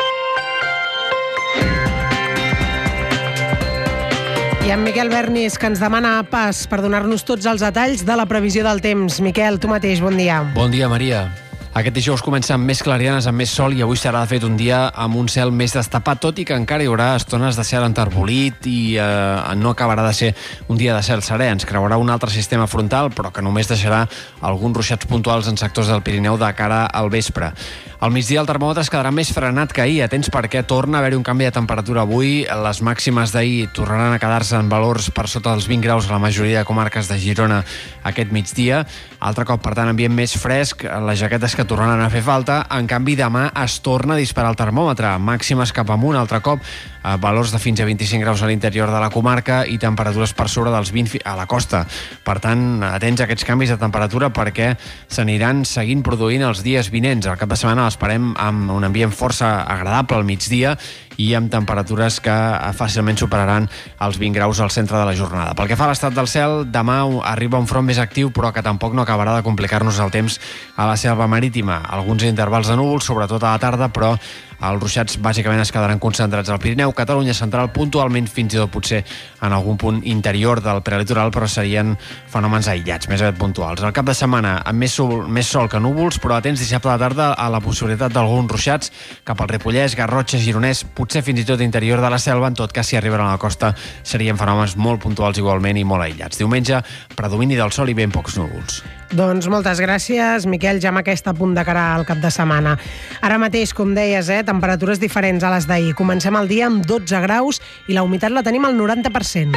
I en Miquel Bernis, que ens demana pas per donar-nos tots els detalls de la previsió del temps. Miquel, tu mateix, bon dia. Bon dia, Maria. Aquest dijous comença amb més clarianes, amb més sol, i avui serà de fet un dia amb un cel més destapat, tot i que encara hi haurà estones de cel enterbolit i no acabarà de ser un dia de cel serè. Ens creuarà un altre sistema frontal, però que només deixarà alguns ruixats puntuals en sectors del Pirineu de cara al vespre. Al migdia el termòmetre es quedarà més frenat que ahir. Atents perquè torna a haver-hi un canvi de temperatura avui. Les màximes d'ahir tornaran a quedar-se en valors per sota dels 20 graus a la majoria de comarques de Girona aquest migdia. Altre cop, per tant, ambient més fresc, les jaquetes que tornaran a fer falta. En canvi, demà es torna a disparar el termòmetre. Màximes cap amunt, altre cop, valors de fins a 25 graus a l'interior de la comarca i temperatures per sobre dels 20 a la costa. Per tant, atents a aquests canvis de temperatura perquè s'aniran seguint produint els dies vinents. El cap de setmana l'esperem amb un ambient força agradable al migdia i amb temperatures que fàcilment superaran els 20 graus al centre de la jornada. Pel que fa a l'estat del cel, demà arriba un front més actiu, però que tampoc no acabarà de complicar-nos el temps a la selva marítima. Alguns intervals de núvols, sobretot a la tarda, però els ruixats bàsicament es quedaran concentrats al Pirineu, Catalunya central, puntualment fins i tot potser en algun punt interior del prelitoral, però serien fenòmens aïllats, més aviat puntuals. El cap de setmana amb més sol que núvols, però atents dissabte a la tarda a la possibilitat d'alguns ruixats cap al Ripollès, Garrotxa, Gironès, potser fins i tot interior de la selva. En tot cas, si arriben a la costa, serien fenòmens molt puntuals igualment i molt aïllats. Diumenge, predomini del sol i ben pocs núvols. Doncs moltes gràcies, Miquel, ja amb aquest apunt de cara al cap de setmana. Ara mateix, com deies, temperatures diferents a les d'ahir. Comencem el dia amb 12 graus i la humitat la tenim al 90%.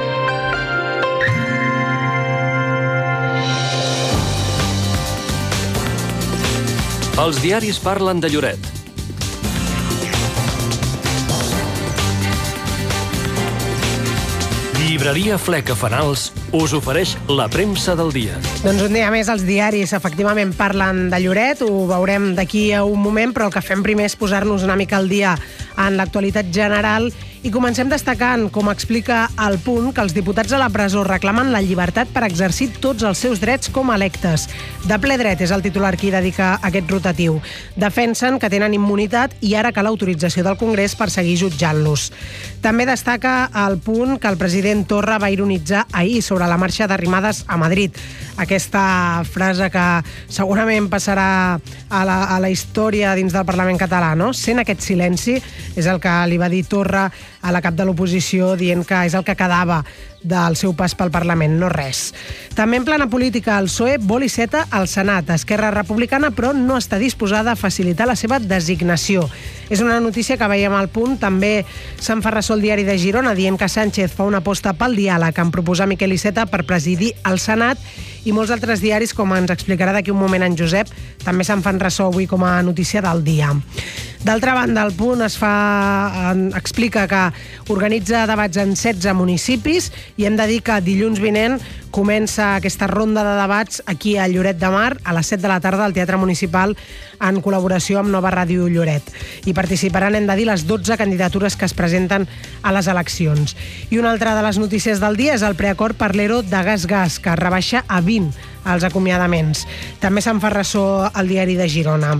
Els diaris parlen de Lloret. Llibreria Fleca Fanals us ofereix la premsa del dia. Doncs un dia més els diaris efectivament parlen de Lloret, ho veurem d'aquí a un moment, però el que fem primer és posar-nos una mica al dia en l'actualitat general i comencem destacant, com explica El Punt, que els diputats a la presó reclamen la llibertat per exercir tots els seus drets com a electes. De ple dret és el titular qui dedica aquest rotatiu. Defensen que tenen immunitat i ara cal l'autorització del Congrés per seguir jutjant-los. També destaca El Punt que el president Torra va ironitzar ahir sobre la marxa d'arrimades a Madrid. Aquesta frase que segurament passarà a la història dins del Parlament català, no? Sent aquest silenci és el que li va dir Torra a la cap de l'oposició, dient que és el que quedava del seu pas pel Parlament, no res. També en plana política, el PSOE vol Iceta al Senat. Esquerra Republicana, però, no està disposada a facilitar la seva designació. És una notícia que veiem al Punt. També se'n fa ressò el diari de Girona, dient que Sánchez fa una aposta pel diàleg en proposar Miquel Iceta per presidir el Senat, i molts altres diaris, com ens explicarà d'aquí un moment en Josep, també se'n fan ressò avui com a notícia del dia. D'altra banda, El Punt explica que organitza debats en 16 municipis i hem de dir que dilluns vinent comença aquesta ronda de debats aquí a Lloret de Mar a les 7 de la tarda al Teatre Municipal en col·laboració amb Nova Ràdio Lloret. Hi participaran, hem de dir, les 12 candidatures que es presenten a les eleccions. I una altra de les notícies del dia és el preacord per l'ERO de Gas, que rebaixa a 20 els acomiadaments. També se'n fa ressò al diari de Girona.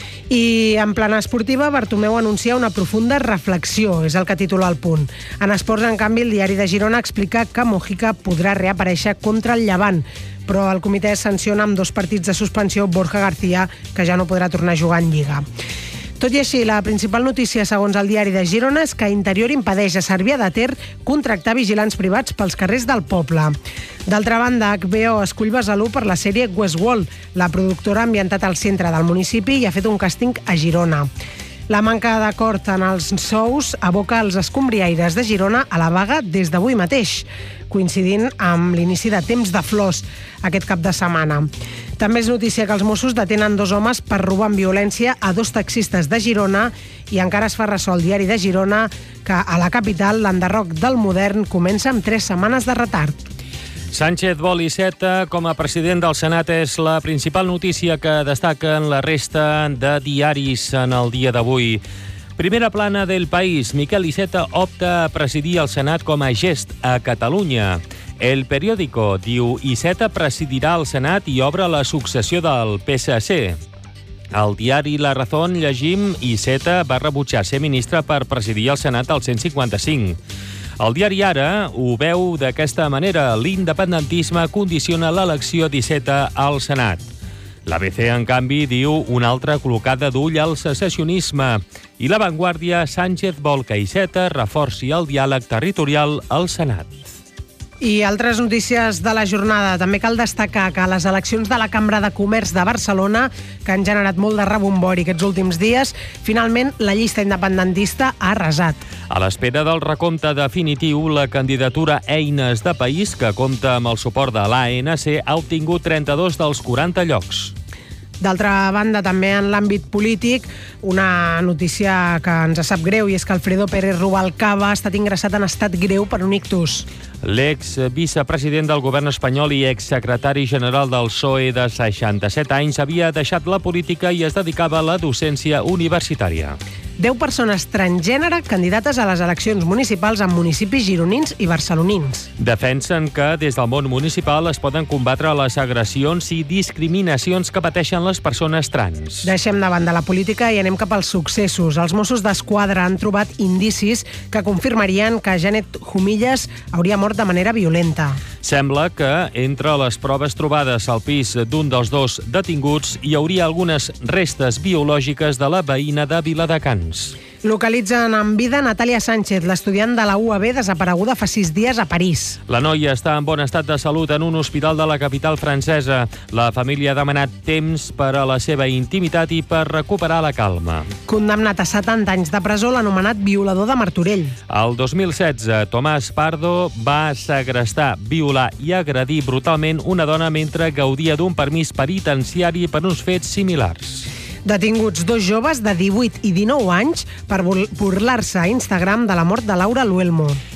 I en plana esportiva, Bartomeu anuncia una profunda reflexió, és el que titula El Punt. En esports, en canvi, el diari de Girona explica que Mojica podrà reaparèixer contra el Llevant, però el comitè sanciona amb 2 partits de suspensió Borja García, que ja no podrà tornar a jugar en Lliga. Tot i així, la principal notícia, segons el diari de Girona, és que Interior impedeix a Cervià de Ter contractar vigilants privats pels carrers del poble. D'altra banda, HBO escull Besalú per la sèrie Westworld. La productora ha ambientat al centre del municipi i ha fet un càsting a Girona. La manca d'acord en els sous aboca els escombriaires de Girona a la vaga des d'avui mateix, coincidint amb l'inici de Temps de Flors aquest cap de setmana. També és notícia que els Mossos detenen 2 homes per robar amb violència a 2 taxistes de Girona i encara es fa ressò el diari de Girona que a la capital l'enderroc del modern comença amb 3 setmanes de retard. Sánchez vol Iceta com a president del Senat és la principal notícia que destaquen la resta de diaris en el dia d'avui. Primera plana del País. Miquel Iceta opta a presidir el Senat com a gest a Catalunya. El Periódico diu Iceta presidirà el Senat i obre la successió del PSC. Al diari La Razón llegim Iceta va rebutjar ser ministre per presidir el Senat al 155. El diari Ara ho veu d'aquesta manera. L'independentisme condiciona l'elecció d'Iceta al Senat. L'ABC, en canvi, diu una altra col·locada d'ull al secessionisme. I La Vanguardia, Sánchez vol que Iceta reforci el diàleg territorial al Senat. I altres notícies de la jornada. També cal destacar que les eleccions de la Cambra de Comerç de Barcelona, que han generat molt de rebombori aquests últims dies, finalment la llista independentista ha arrasat. A l'espera del recompte definitiu, la candidatura Eines de País, que compta amb el suport de l'ANC, ha obtingut 32 dels 40 llocs. D'altra banda, també en l'àmbit polític, una notícia que ens sap greu, i és que Alfredo Pérez Rubalcaba ha estat ingressat en estat greu per un ictus. L'ex-vicepresident del govern espanyol i exsecretari general del PSOE de 67 anys havia deixat la política i es dedicava a la docència universitària. 10 persones transgènere candidates a les eleccions municipals en municipis gironins i barcelonins. Defensen que des del món municipal es poden combatre les agressions i discriminacions que pateixen les persones trans. Deixem de banda la política i anem cap als successos. Els Mossos d'Esquadra han trobat indicis que confirmarien que Janet Humillas hauria mort de manera violenta. Sembla que entre les proves trobades al pis d'un dels 2 detinguts hi hauria algunes restes biològiques de la veïna de Viladecans. Localitzen en vida Natàlia Sánchez, l'estudiant de la UAB desapareguda fa 6 dies a París. La noia està en bon estat de salut en un hospital de la capital francesa. La família ha demanat temps per a la seva intimitat i per recuperar la calma. Condemnat a 70 anys de presó l'anomenat violador de Martorell. El 2016, Tomàs Pardo va segrestar, violar i agredir brutalment una dona mentre gaudia d'un permís penitenciari per uns fets similars. Detinguts 2 joves de 18 i 19 anys per burlar-se a Instagram de la mort de Laura Luelmo.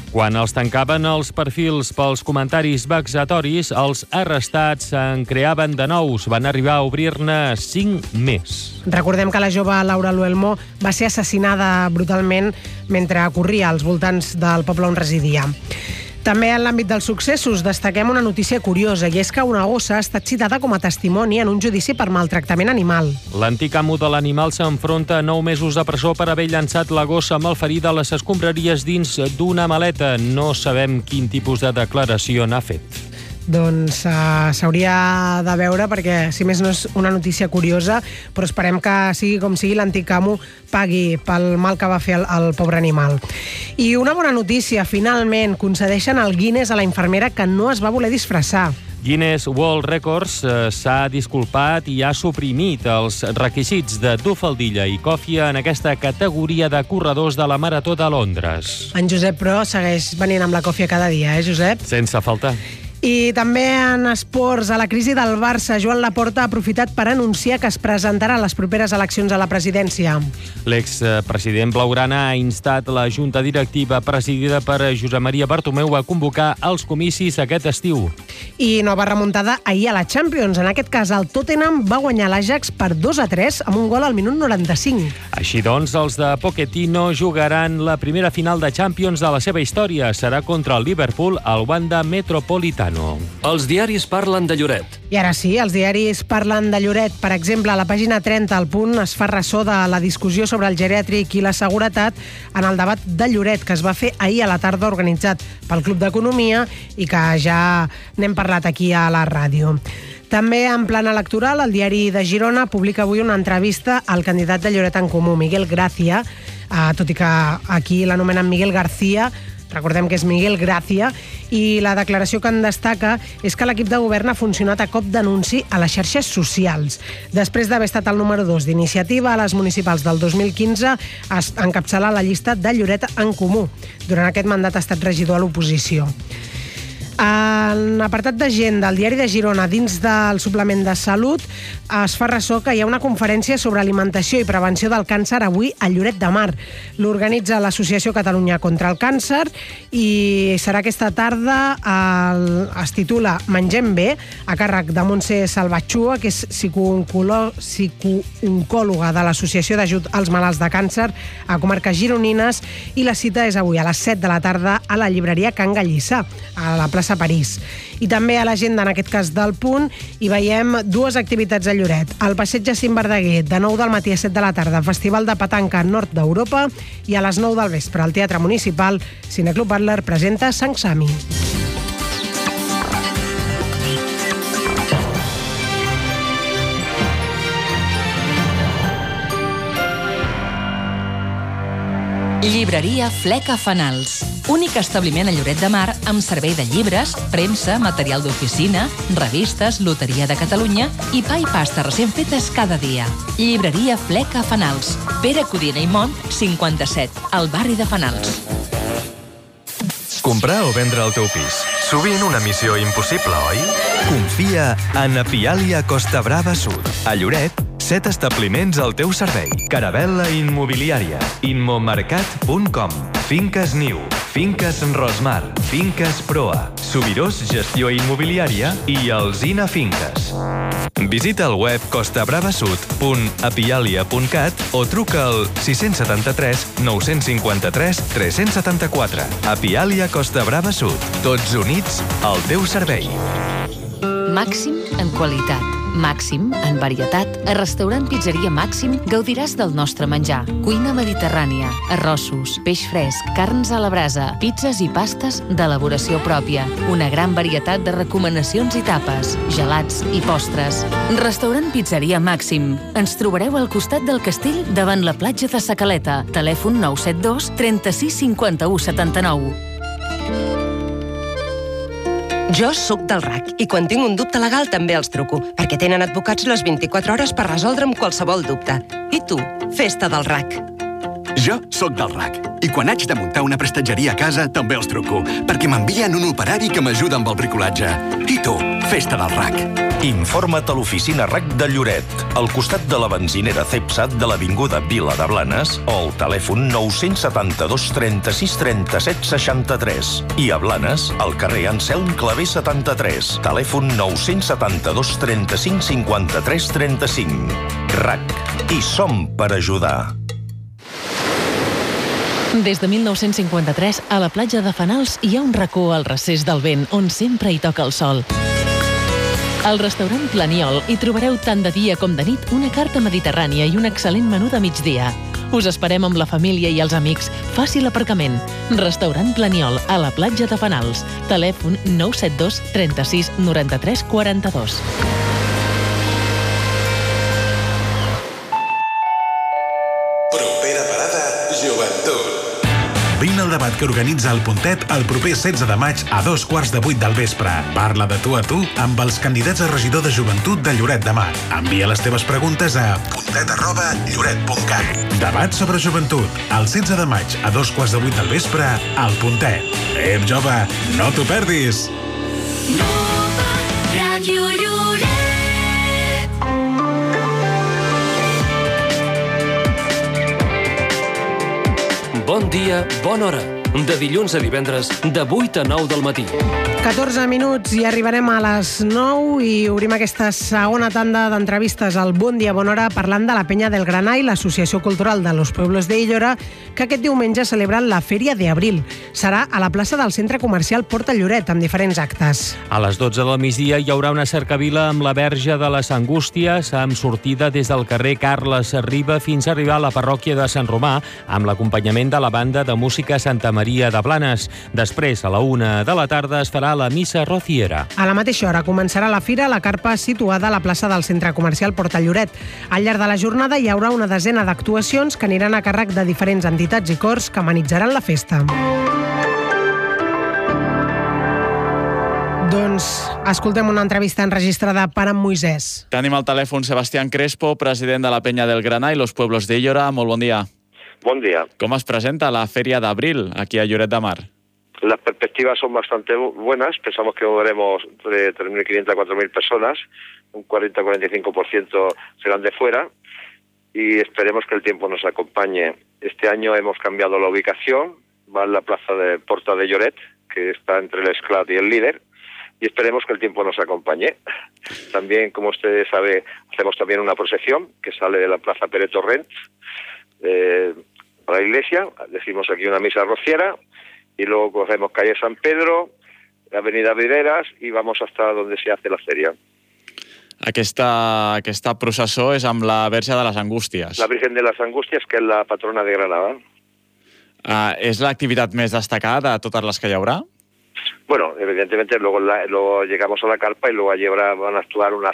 Quan els tancaven els perfils pels comentaris vexatoris, els arrestats en creaven de nous. Van arribar a obrir-ne 5 més. Recordem que la jove Laura Luelmo va ser assassinada brutalment mentre corria als voltants del poble on residia. També en l'àmbit dels successos destaquem una notícia curiosa, i és que una gossa ha estat citada com a testimoni en un judici per maltractament animal. L'antic amo de l'animal s'enfronta a 9 mesos de presó per haver llançat la gossa malferida a les escombraries dins d'una maleta. No sabem quin tipus de declaració n'ha fet. Doncs s'hauria de veure, perquè si més no és una notícia curiosa, però esperem que sigui com sigui, l'antic amo pagui pel mal que va fer el pobre animal. I una bona notícia, finalment concedeixen el Guinness a la infermera que no es va voler disfressar. Guinness World Records s'ha disculpat i ha suprimit els requisits de dur faldilla i còfia en aquesta categoria de corredors de la Marató de Londres. En Josep, però, segueix venint amb la còfia cada dia, Josep? Sense faltar. I també en esports, a la crisi del Barça, Joan Laporta ha aprofitat per anunciar que es presentarà a les properes eleccions a la presidència. L'expresident blaugrana ha instat la junta directiva presidida per Josep Maria Bartomeu a convocar els comicis aquest estiu. I nova remuntada ahir a la Champions. En aquest cas, el Tottenham va guanyar l'Ajax per 2-3 amb un gol al minut 95. Així doncs, els de Pochettino jugaran la primera final de Champions de la seva història. Serà contra el Liverpool al Wanda Metropolitano. Els diaris parlen de Lloret. I ara sí, els diaris parlen de Lloret. Per exemple, a la pàgina 30, El Punt es fa ressò de la discussió sobre el geriàtric i la seguretat en el debat de Lloret, que es va fer ahir a la tarda, organitzat pel Club d'Economia i que ja n'hem parlat aquí a la ràdio. També en plana electoral, el diari de Girona publica avui una entrevista al candidat de Lloret en Comú, Miguel Gracia, tot i que aquí l'anomenen Miguel García. Recordem que és Miguel Gracia, i la declaració que en destaca és que l'equip de govern ha funcionat a cop d'anunci a les xarxes socials. Després d'haver estat el número 2 d'Iniciativa a les municipals del 2015, es encapçala la llista de Lloret en Comú. Durant aquest mandat ha estat regidor a l'oposició. En l'apartat de gent del diari de Girona, dins del suplement de salut, es fa ressò que hi ha una conferència sobre alimentació i prevenció del càncer avui a Lloret de Mar. L'organitza l'Associació Catalunya contra el Càncer i serà aquesta tarda. Es titula Mengem bé, a càrrec de Montse Salvatxua, que és psicooncòloga de l'Associació d'Ajut als Malalts de Càncer a comarques gironines, i la cita és avui a les 7 de la tarda a la llibreria Can Gallissà, a la plaça París. I també a l'agenda, en aquest cas del Punt, hi veiem dues activitats a Lloret. El passeig Jacint Verdaguer, de 9 del matí a 7 de la tarda, Festival de Petanca Nord d'Europa, i a les 9 del vespre, al Teatre Municipal, Cineclub Butler presenta Sant Sami. Llibreria Fleca Fanals. Únic establiment a Lloret de Mar amb servei de llibres, premsa, material d'oficina, revistes, loteria de Catalunya i pa i pasta recent fetes cada dia. Llibreria Fleca Fanals. Pere Codina i Mont, 57, al barri de Fanals. Comprar o vendre el teu pis. Sovint una missió impossible, oi? Confia en Apialia Costa Brava Sud. A Lloret, 7 establiments al teu servei. Caravella Immobiliària, immomercat.com, Finques Niu, Finques Rosmar, Finques Proa, Subirós Gestió Immobiliària i Alzina Finques. Visita el web costabravasud.apialia.cat o truca al 673 953 374. Apialia Costa Brava Sud. Tots units al teu servei. Màxim en qualitat, màxim en varietat. A Restaurant Pizzeria Màxim gaudiràs del nostre menjar. Cuina mediterrània, arrossos, peix fresc, carns a la brasa, pizzas i pastes d'elaboració pròpia. Una gran varietat de recomanacions i tapes, gelats i postres. Restaurant Pizzeria Màxim. Ens trobareu al costat del castell davant la platja de Sa Caleta. Telèfon 972 36 51 79. Jo sóc del RAC i quan tinc un dubte legal també els truco, perquè tenen advocats les 24 hores per resoldre'm qualsevol dubte. I tu, festa del RAC. Jo sóc del RAC i quan haig de muntar una prestatgeria a casa també els truco, perquè m'envien un operari que m'ajuda amb el bricolatge. I tu, festa del RAC. Informa't a l'oficina RAC de Lloret, al costat de la benzinera Cepsat de l'Avinguda Vila de Blanes o al telèfon 972 36 37 63. I a Blanes, al carrer Anselm Clavé 73, telèfon 972 35 53 35. RAC. Hi som per ajudar. Des de 1953, a la platja de Fanals hi ha un racó al recés del vent on sempre hi toca el sol. Al restaurant Planiol hi trobareu tant de dia com de nit una carta mediterrània i un excel·lent menú de migdia. Us esperem amb la família i els amics. Fàcil aparcament. Restaurant Planiol, a la platja de Fanals. Telèfon 972 36 93 42. Propera parada, Joventut. Vine al debat que organitza el Puntet el proper 16 de maig a 7:15 del vespre. Parla de tu a tu amb els candidats a regidor de Joventut de Lloret de Mar. Envia les teves preguntes a puntet@lloret.cat. Debat sobre joventut, el 16 de maig a 7:15 del vespre al Puntet. Jove, no t'ho perdis! Ràdio Lloret. Bon dia, bona hora. De dilluns a divendres, de 8 a 9 del matí. 14 minuts i arribarem a les 9 i obrim aquesta segona tanda d'entrevistes al Bon Dia, Bona Hora, parlant de la Peña del Granall, l'Associació Cultural de los Pueblos de Illora, que aquest diumenge celebren la Fèria d'Abril. Serà a la plaça del Centre Comercial Porta Lloret, amb diferents actes. A les 12 del migdia hi haurà una cercavila amb la Verge de les Angústies, amb sortida des del carrer Carles Riba fins a arribar a la parròquia de Sant Romà, amb l'acompanyament de la banda de música Santa Maria de Blanes. Després, a la 1 de la tarda, es farà la missa rociera. A la mateixa hora començarà la fira a la carpa situada a la plaça del Centre Comercial Porta Lloret. Al llarg de la jornada hi haurà una desena d'actuacions que aniran a càrrec de diferents entitats i cors que amenitzaran la festa. Doncs escoltem una entrevista enregistrada per en Moisès. Tenim al telèfon Sebastián Crespo, president de la Peña del Granall i los Pueblos de Illora. Molt bon dia. Buen día. ¿Cómo es presenta la Feria de Abril aquí a Lloret de Mar? Las perspectivas son bastante buenas. Pensamos que veremos de 3.500 a 4.000 personas. Un 40-45% serán de fuera. Y esperemos que el tiempo nos acompañe. Este año hemos cambiado la ubicación. Va en la plaza de Porta de Lloret, que está entre el Esclat y el Líder. Y esperemos que el tiempo nos acompañe. También, como usted sabe, hacemos también una procesión que sale de la plaza Pere Torrent a la iglesia, decimos aquí una misa rociera y luego cogemos calle San Pedro, avenida Videras y vamos hasta donde se hace la feria. Aquesta processó és amb la Verge de les Angústies. La Virgen de las Angustias, que es la patrona de Granada. És l'activitat més destacada de totes les que hi haurà? Bueno, evidentemente luego llegamos a la carpa y luego allí ahora van a actuar unas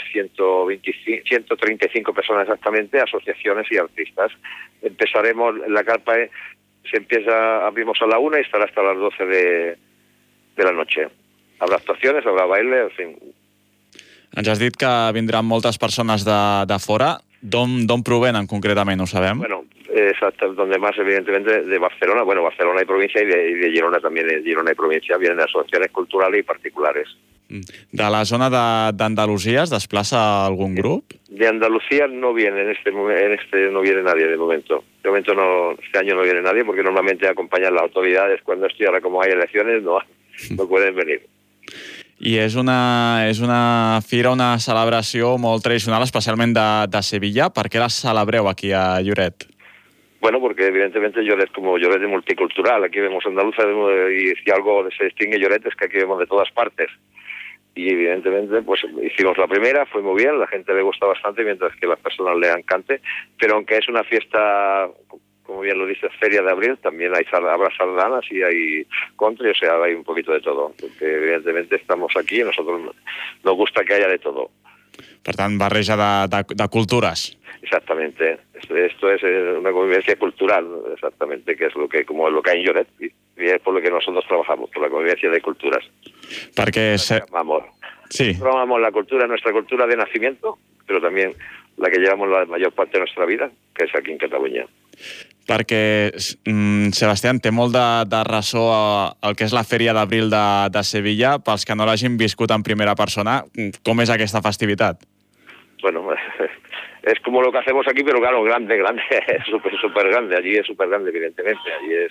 135 personas exactamente, asociaciones y artistas. Empezaremos, la carpa abrimos a la 1 y estará hasta las 12 de la noche. Habrá actuaciones, habrá baile, en fin. Ens has dit que vindran moltes persones de fora. D'on provenen concretament, ho sabem? Bueno, exacto, donde más evidentemente de Barcelona, bueno, Barcelona y provincia y de Girona también, de Girona y provincia vienen asociaciones culturales y particulares. De la zona d'Andalusia es desplaça algun grup? De Andalucía no viene, en este no viene nadie de momento. De momento no, este año no viene nadie porque normalmente acompañan las autoridades cuando estoy ahora como hay elecciones no pueden venir. I és una fira, una celebració molt tradicional, especialment de Sevilla. Per què la celebreu aquí a Lloret? Bueno, porque evidentemente Lloret, como Lloret es multicultural, aquí vemos andaluza y si algo se distingue Lloret es que aquí vemos de todas partes. Y evidentemente pues hicimos la primera, fue muy bien, la gente le gusta bastante mientras que las personas le encante, pero aunque es una fiesta, como bien lo dice, Feria de Abril, también habrá sardanas y hay country, o sea, hay un poquito de todo, porque evidentemente estamos aquí y a nosotros nos gusta que haya de todo. Per tant, barreja de cultures. Exactamente. Esto es una convivencia cultural, exactamente, que es lo que hay en Lloret, y es por lo que nosotros trabajamos, por la convivencia de culturas. Perquè amor. Sí. Trabajamos la cultura, nuestra cultura de nacimiento, pero también la que llevamos la mayor parte de nuestra vida, que es aquí en Cataluña. perquè, Sebastià, té molt de ressò el que és la Fèria d'Abril de Sevilla. Pels que no l'hagin viscut en primera persona, com és aquesta festivitat? Bueno, es como lo que hacemos aquí, pero claro, grande, súper grande. Allí es súper grande, evidentemente.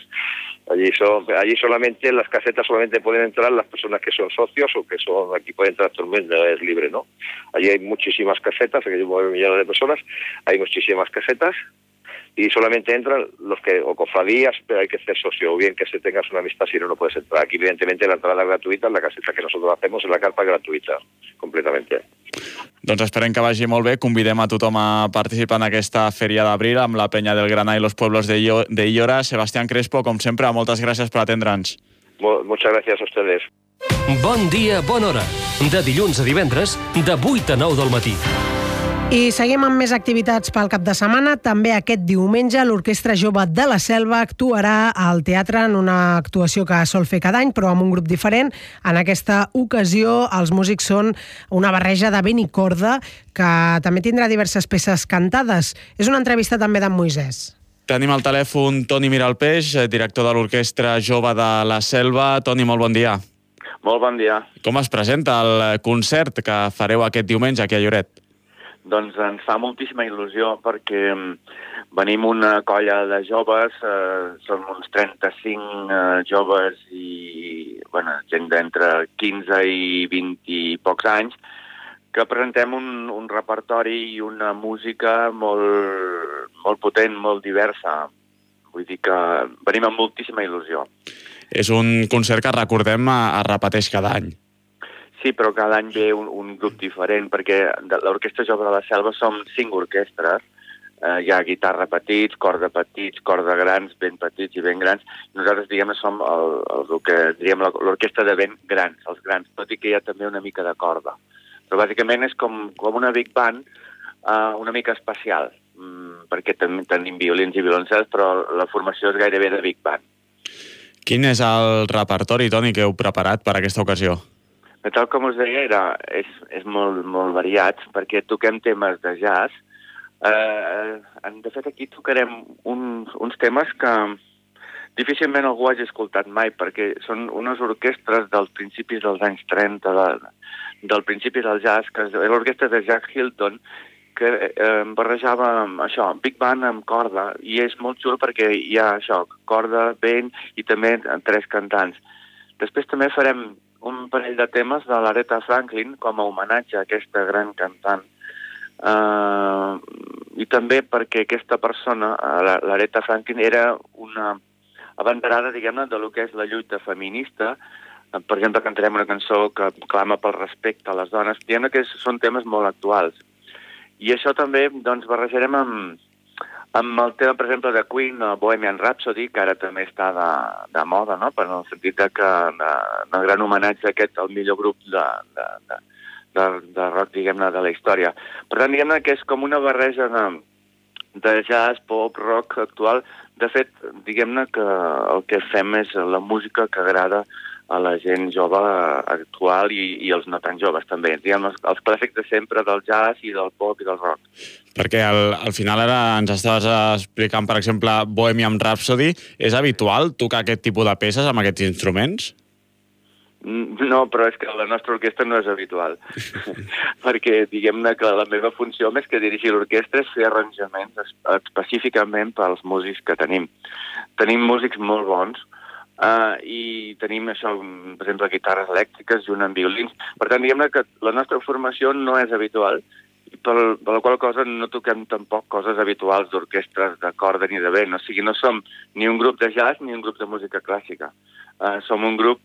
Allí solamente, las casetas solamente pueden entrar las personas que son socios o que son, aquí puede entrar todo el mundo, es libre, ¿no? Allí hay muchísimas casetas, aquí hay 9 millones de personas, hay muchísimas casetas y solamente entran los que, o cofradías, pero hay que ser socio, o bien que se tengas una amistad, si no, no puedes entrar. Aquí, evidentemente, la entrada gratuita, la caseta que nosotros hacemos en la carpa gratuita, completamente. Doncs esperem que vagi molt bé. Convidem a tothom a participar en aquesta Fèria d'Abril amb la Peña del Graná i los pueblos de Illora. Sebastián Crespo, com sempre, moltes gràcies per atendre'ns. Muchas gracias a ustedes. Bon dia, bona hora. De dilluns a divendres, de 8 a 9 del matí. I seguim amb més activitats pel cap de setmana. També aquest diumenge l'Orquestra Jove de la Selva actuarà al teatre en una actuació que sol fer cada any, però amb un grup diferent. En aquesta ocasió els músics són una barreja de vent i corda, que també tindrà diverses peces cantades. És una entrevista també d'en Moisès. Tenim al telèfon Toni Miralpeix, director de l'Orquestra Jove de la Selva. Toni, molt bon dia. Molt bon dia. Com es presenta el concert que fareu aquest diumenge aquí a Lloret? Doncs ens fa moltíssima il·lusió perquè venim una colla de joves, som uns 35 joves i gent d'entre 15 i 20 i pocs anys, que presentem un repertori i una música molt potent, molt diversa. Vull dir que venim amb moltíssima il·lusió. És un concert que, recordem, es repeteix cada any. Sí, però cada any ve un grup diferent, perquè l'Orquestra Jove de la Selva som 5 orquestres. Hi ha guitarra petits, corda grans, ben petits i ben grans. Nosaltres, diguem, som l'orquestra de ben grans, els grans, tot i que hi ha també una mica de corda. Però bàsicament és com una big band una mica especial, perquè tenim violins i violoncels, però la formació és gairebé de big band. Quin és el repertori, Toni, que heu preparat per aquesta ocasió? Tal com us deia, és molt variat, perquè toquem temes de jazz. De fet, aquí tocarem uns temes que difícilment algú hagi escoltat mai, perquè són unes orquestres dels principis dels anys 30, del principi del jazz, que és l'orquestra de Jack Hilton, que barrejava això, big band amb corda, i és molt xulo perquè hi ha això, corda, vent i també 3 cantants. Després també farem un parell de temes de l'Aretha Franklin com a homenatge a aquesta gran cantant. I també perquè aquesta persona, l'Aretha Franklin, era una abanderada, diguem-ne, de lo que és la lluita feminista. Per exemple, cantarem una cançó que clama pel respecte a les dones. Diguem-ne que són temes molt actuals. I això també, doncs, barrejarem amb el tema, per exemple, de Queen, Bohemian Rhapsody, que ara també està de moda, no? Per el sentit que el gran homenatge aquest al millor grup de rock, diguem-ne, de la història. Per tant, diguem-ne que és com una barreja de jazz, pop, rock actual. De fet, diguem-ne que el que fem és la música que agrada a la gent jove actual i els no tan joves també. Diguem, els clàssics de sempre del jazz i del pop i del rock. Perquè al final ara ens estaves explicant, per exemple, Bohemian Rhapsody. És habitual tocar aquest tipus de peces amb aquests instruments? No, però és que la nostra orquestra no és habitual. Perquè diguem-ne que la meva funció, més que dirigir l'orquestra, és fer arranjaments específicament pels músics que tenim. Tenim músics molt bons, i tenim això, per exemple, guitarres elèctriques junt amb violins. Per tant, diguem-ne que la nostra formació no és habitual, i per la qual cosa no toquem tampoc coses habituals d'orquestres de corda ni de vent. O sigui, no som ni un grup de jazz ni un grup de música clàssica. Som un grup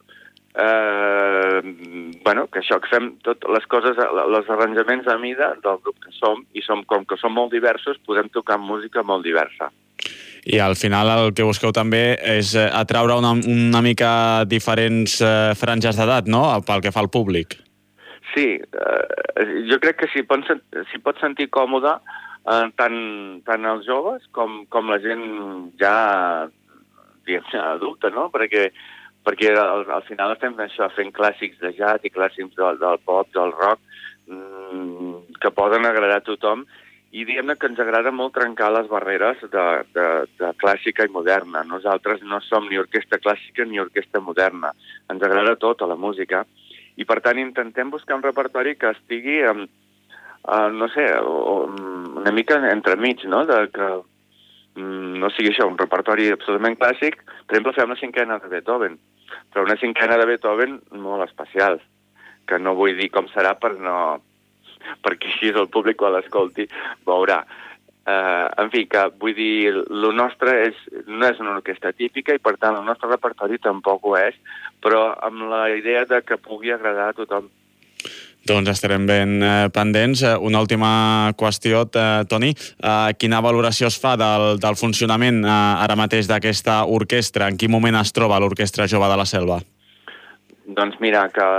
que això, que fem totes les coses, els arranjaments a mida del grup que som, i com que som molt diversos, podem tocar música molt diversa. I al final el que busqueu també és atraure una mica diferents franges d'edat, no?, pel que fa al públic. Sí, jo crec que s'hi pot sentir còmode tant els joves com la gent ja, diguem-ne, adulta, no?, perquè al final estem fent clàssics de jazz i clàssics del pop, del rock, que poden agradar a tothom, i diguem-ne que ens agrada molt trencar les barreres de clàssica i moderna. Nosaltres no som ni orquestra clàssica ni orquestra moderna. Ens agrada tot a la música i, per tant, intentem buscar un repertori que estigui, no sé, una mica entremig, no?, que no sigui això, un repertori absolutament clàssic. Per exemple, fem una cinquena de Beethoven, però una cinquena de Beethoven molt especial, que no vull dir com serà perquè així el públic quan l'escolti veurà. En fi, que vull dir, el nostre no és una orquestra típica i per tant el nostre repertori tampoc ho és, però amb la idea de que pugui agradar a tothom. Doncs estarem ben pendents. Una última qüestió, Toni. Quina valoració es fa del funcionament ara mateix d'aquesta orquestra? En quin moment es troba l'Orquestra Jove de la Selva? Doncs mira, que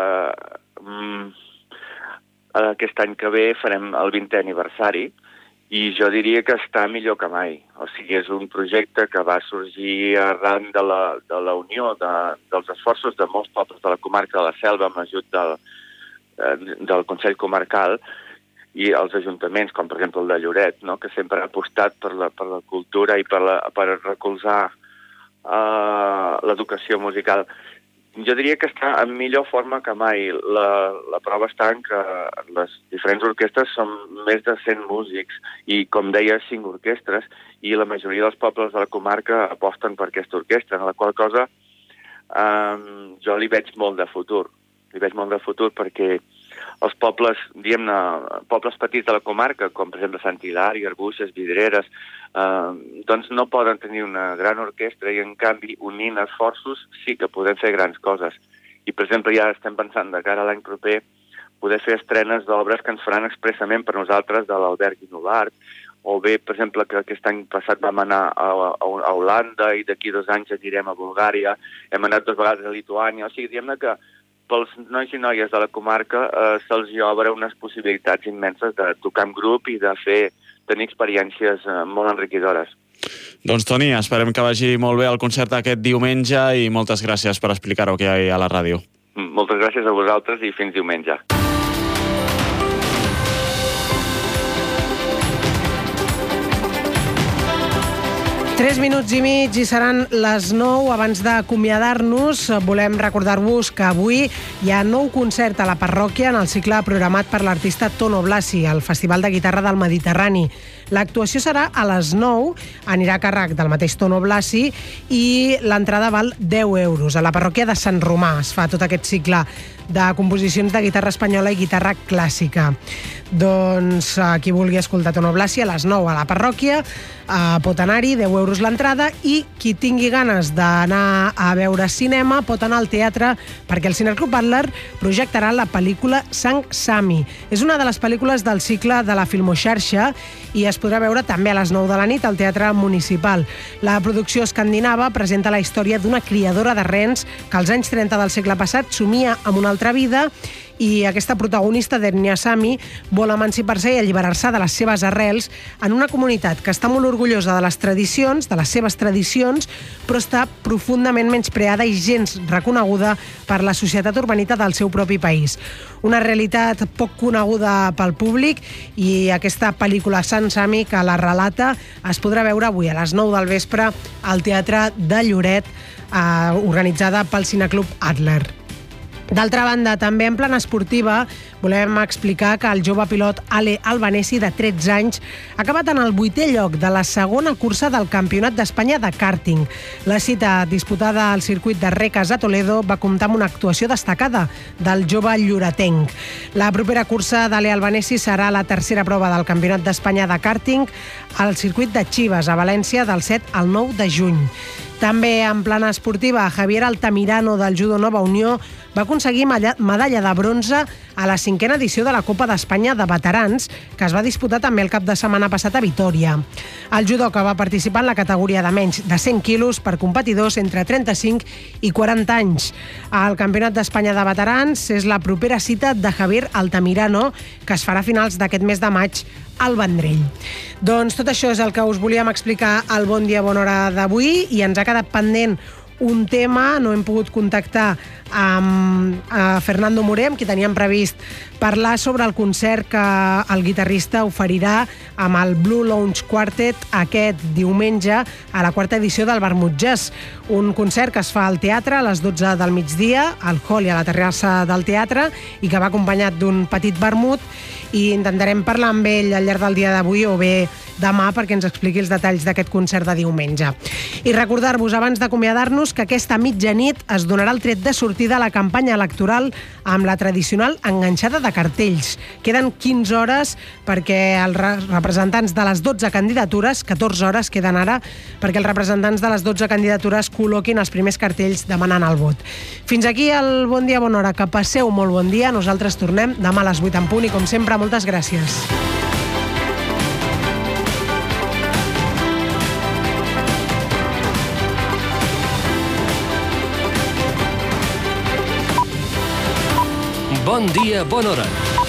aquest any que ve farem el 20è aniversari i jo diria que està millor que mai. O sigui, és un projecte que va sorgir arran de la unió dels esforços de molts pobles de la comarca de la Selva amb l'ajut del Consell Comarcal i els ajuntaments, com per exemple el de Lloret, no?, que sempre ha apostat per la cultura i per recolzar l'educació musical. Jo diria que està en millor forma que mai. La prova està en que les diferents orquestres són més de 100 músics i, com deia, 5 orquestres, i la majoria dels pobles de la comarca aposten per aquesta orquestra, en la qual cosa jo li veig molt de futur. Li veig molt de futur perquè els pobles, diguem-ne, pobles petits de la comarca, com per exemple Sant Hilari, Arbuixes, Vidreres, doncs no poden tenir una gran orquestra i, en canvi, unint esforços sí que podem fer grans coses. I, per exemple, ja estem pensant de cara a l'any proper poder fer estrenes d'obres que ens faran expressament per nosaltres de l'Albert Guinovart, o bé, per exemple, que aquest any passat vam anar a Holanda i d'aquí 2 anys anirem a Bulgària, hem anat 2 vegades a Lituània, o sigui, diguem-ne que pels nois i noies de la comarca se'ls hi obre unes possibilitats immenses de tocar en grup i de tenir experiències molt enriquidores. Doncs, Toni, esperem que vagi molt bé el concert aquest diumenge i moltes gràcies per explicar-ho aquí a la ràdio. Moltes gràcies a vosaltres i fins diumenge. 3 minuts i mig i seran les 9. Abans d'acomiadar-nos, volem recordar-vos que avui hi ha nou concert a la parròquia en el cicle programat per l'artista Tono Blasi, al Festival de Guitarra del Mediterrani. L'actuació serà a les 9, anirà a càrrec del mateix Tono Blasi i l'entrada val 10 euros. A la parròquia de Sant Romà es fa tot aquest cicle de composicions de guitarra espanyola i guitarra clàssica. Doncs qui vulgui escoltar Tono Blasi a les 9 a la parròquia pot anar-hi, 10 euros l'entrada, i qui tingui ganes d'anar a veure cinema pot anar al teatre perquè el Cineclub Adler projectarà la pel·lícula Sang Sami. És una de les pel·lícules del cicle de la Filmoxarxa i es podrà veure també a les 9 de la nit al Teatre Municipal. La producció escandinava presenta la història d'una criadora de rens que als anys 30 del segle passat somia amb una altra vida i aquesta protagonista d'ètnia Sami vol emancipar-se i alliberar-se de les seves arrels en una comunitat que està molt orgullosa de les tradicions, de les seves tradicions, però està profundament menyspreada i gens reconeguda per la societat urbanita del seu propi país. Una realitat poc coneguda pel públic i aquesta pel·lícula Sang Sami, que la relata, es podrà veure avui a les 9 del vespre al Teatre de Lloret, organitzada pel Cineclub Adler. D'altra banda, també en plana esportiva, volem explicar que el jove pilot Ale Albanesi, de 13 anys, ha acabat en el 8è lloc de la segona cursa del Campionat d'Espanya de kàrting. La cita disputada al circuit de Reques a Toledo va comptar amb una actuació destacada del jove lloretenc. La propera cursa d'Ale Albanesi serà la tercera prova del Campionat d'Espanya de kàrting al circuit de Chives, a València, del 7 al 9 de juny. També en plana esportiva, Javier Altamirano, del Judo Nova Unió, va aconseguir medalla de bronze a la 5a edició de la Copa d'Espanya de Veterans, que es va disputar també el cap de setmana passat a Vitòria. El judoka va participar en la categoria de menys de 100 quilos per competidors entre 35 i 40 anys. El Campionat d'Espanya de Veterans és la propera cita de Javier Altamirano, que es farà a finals d'aquest mes de maig al Vendrell. Doncs tot això és el que us volíem explicar al Bon Dia, Bona Hora d'avui, i ens ha quedat pendent un tema, no hem pogut contactar amb Fernando Moré, amb qui teníem previst parlar sobre el concert que el guitarrista oferirà amb el Blue Lounge Quartet aquest diumenge a la 4ª edició del Vermut Jazz. Un concert que es fa al teatre a les 12 del migdia, al hall i a la terrassa del teatre, i que va acompanyat d'un petit vermut, i intentarem parlar amb ell al llarg del dia d'avui o bé demà perquè ens expliqui els detalls d'aquest concert de diumenge. I recordar-vos, abans d'acomiadar-nos, que aquesta mitjanit es donarà el tret de sortida a la campanya electoral amb la tradicional enganxada de cartells. Queden 15 hores perquè els representants de les 12 candidatures, 14 hores queden ara, perquè els representants de les 12 candidatures col·loquin els primers cartells demanant el vot. Fins aquí el Bon Dia, Bona Hora. Que passeu molt bon dia. Nosaltres tornem demà a les 8 en punt i, com sempre, moltes gràcies. Bon dia, bona hora.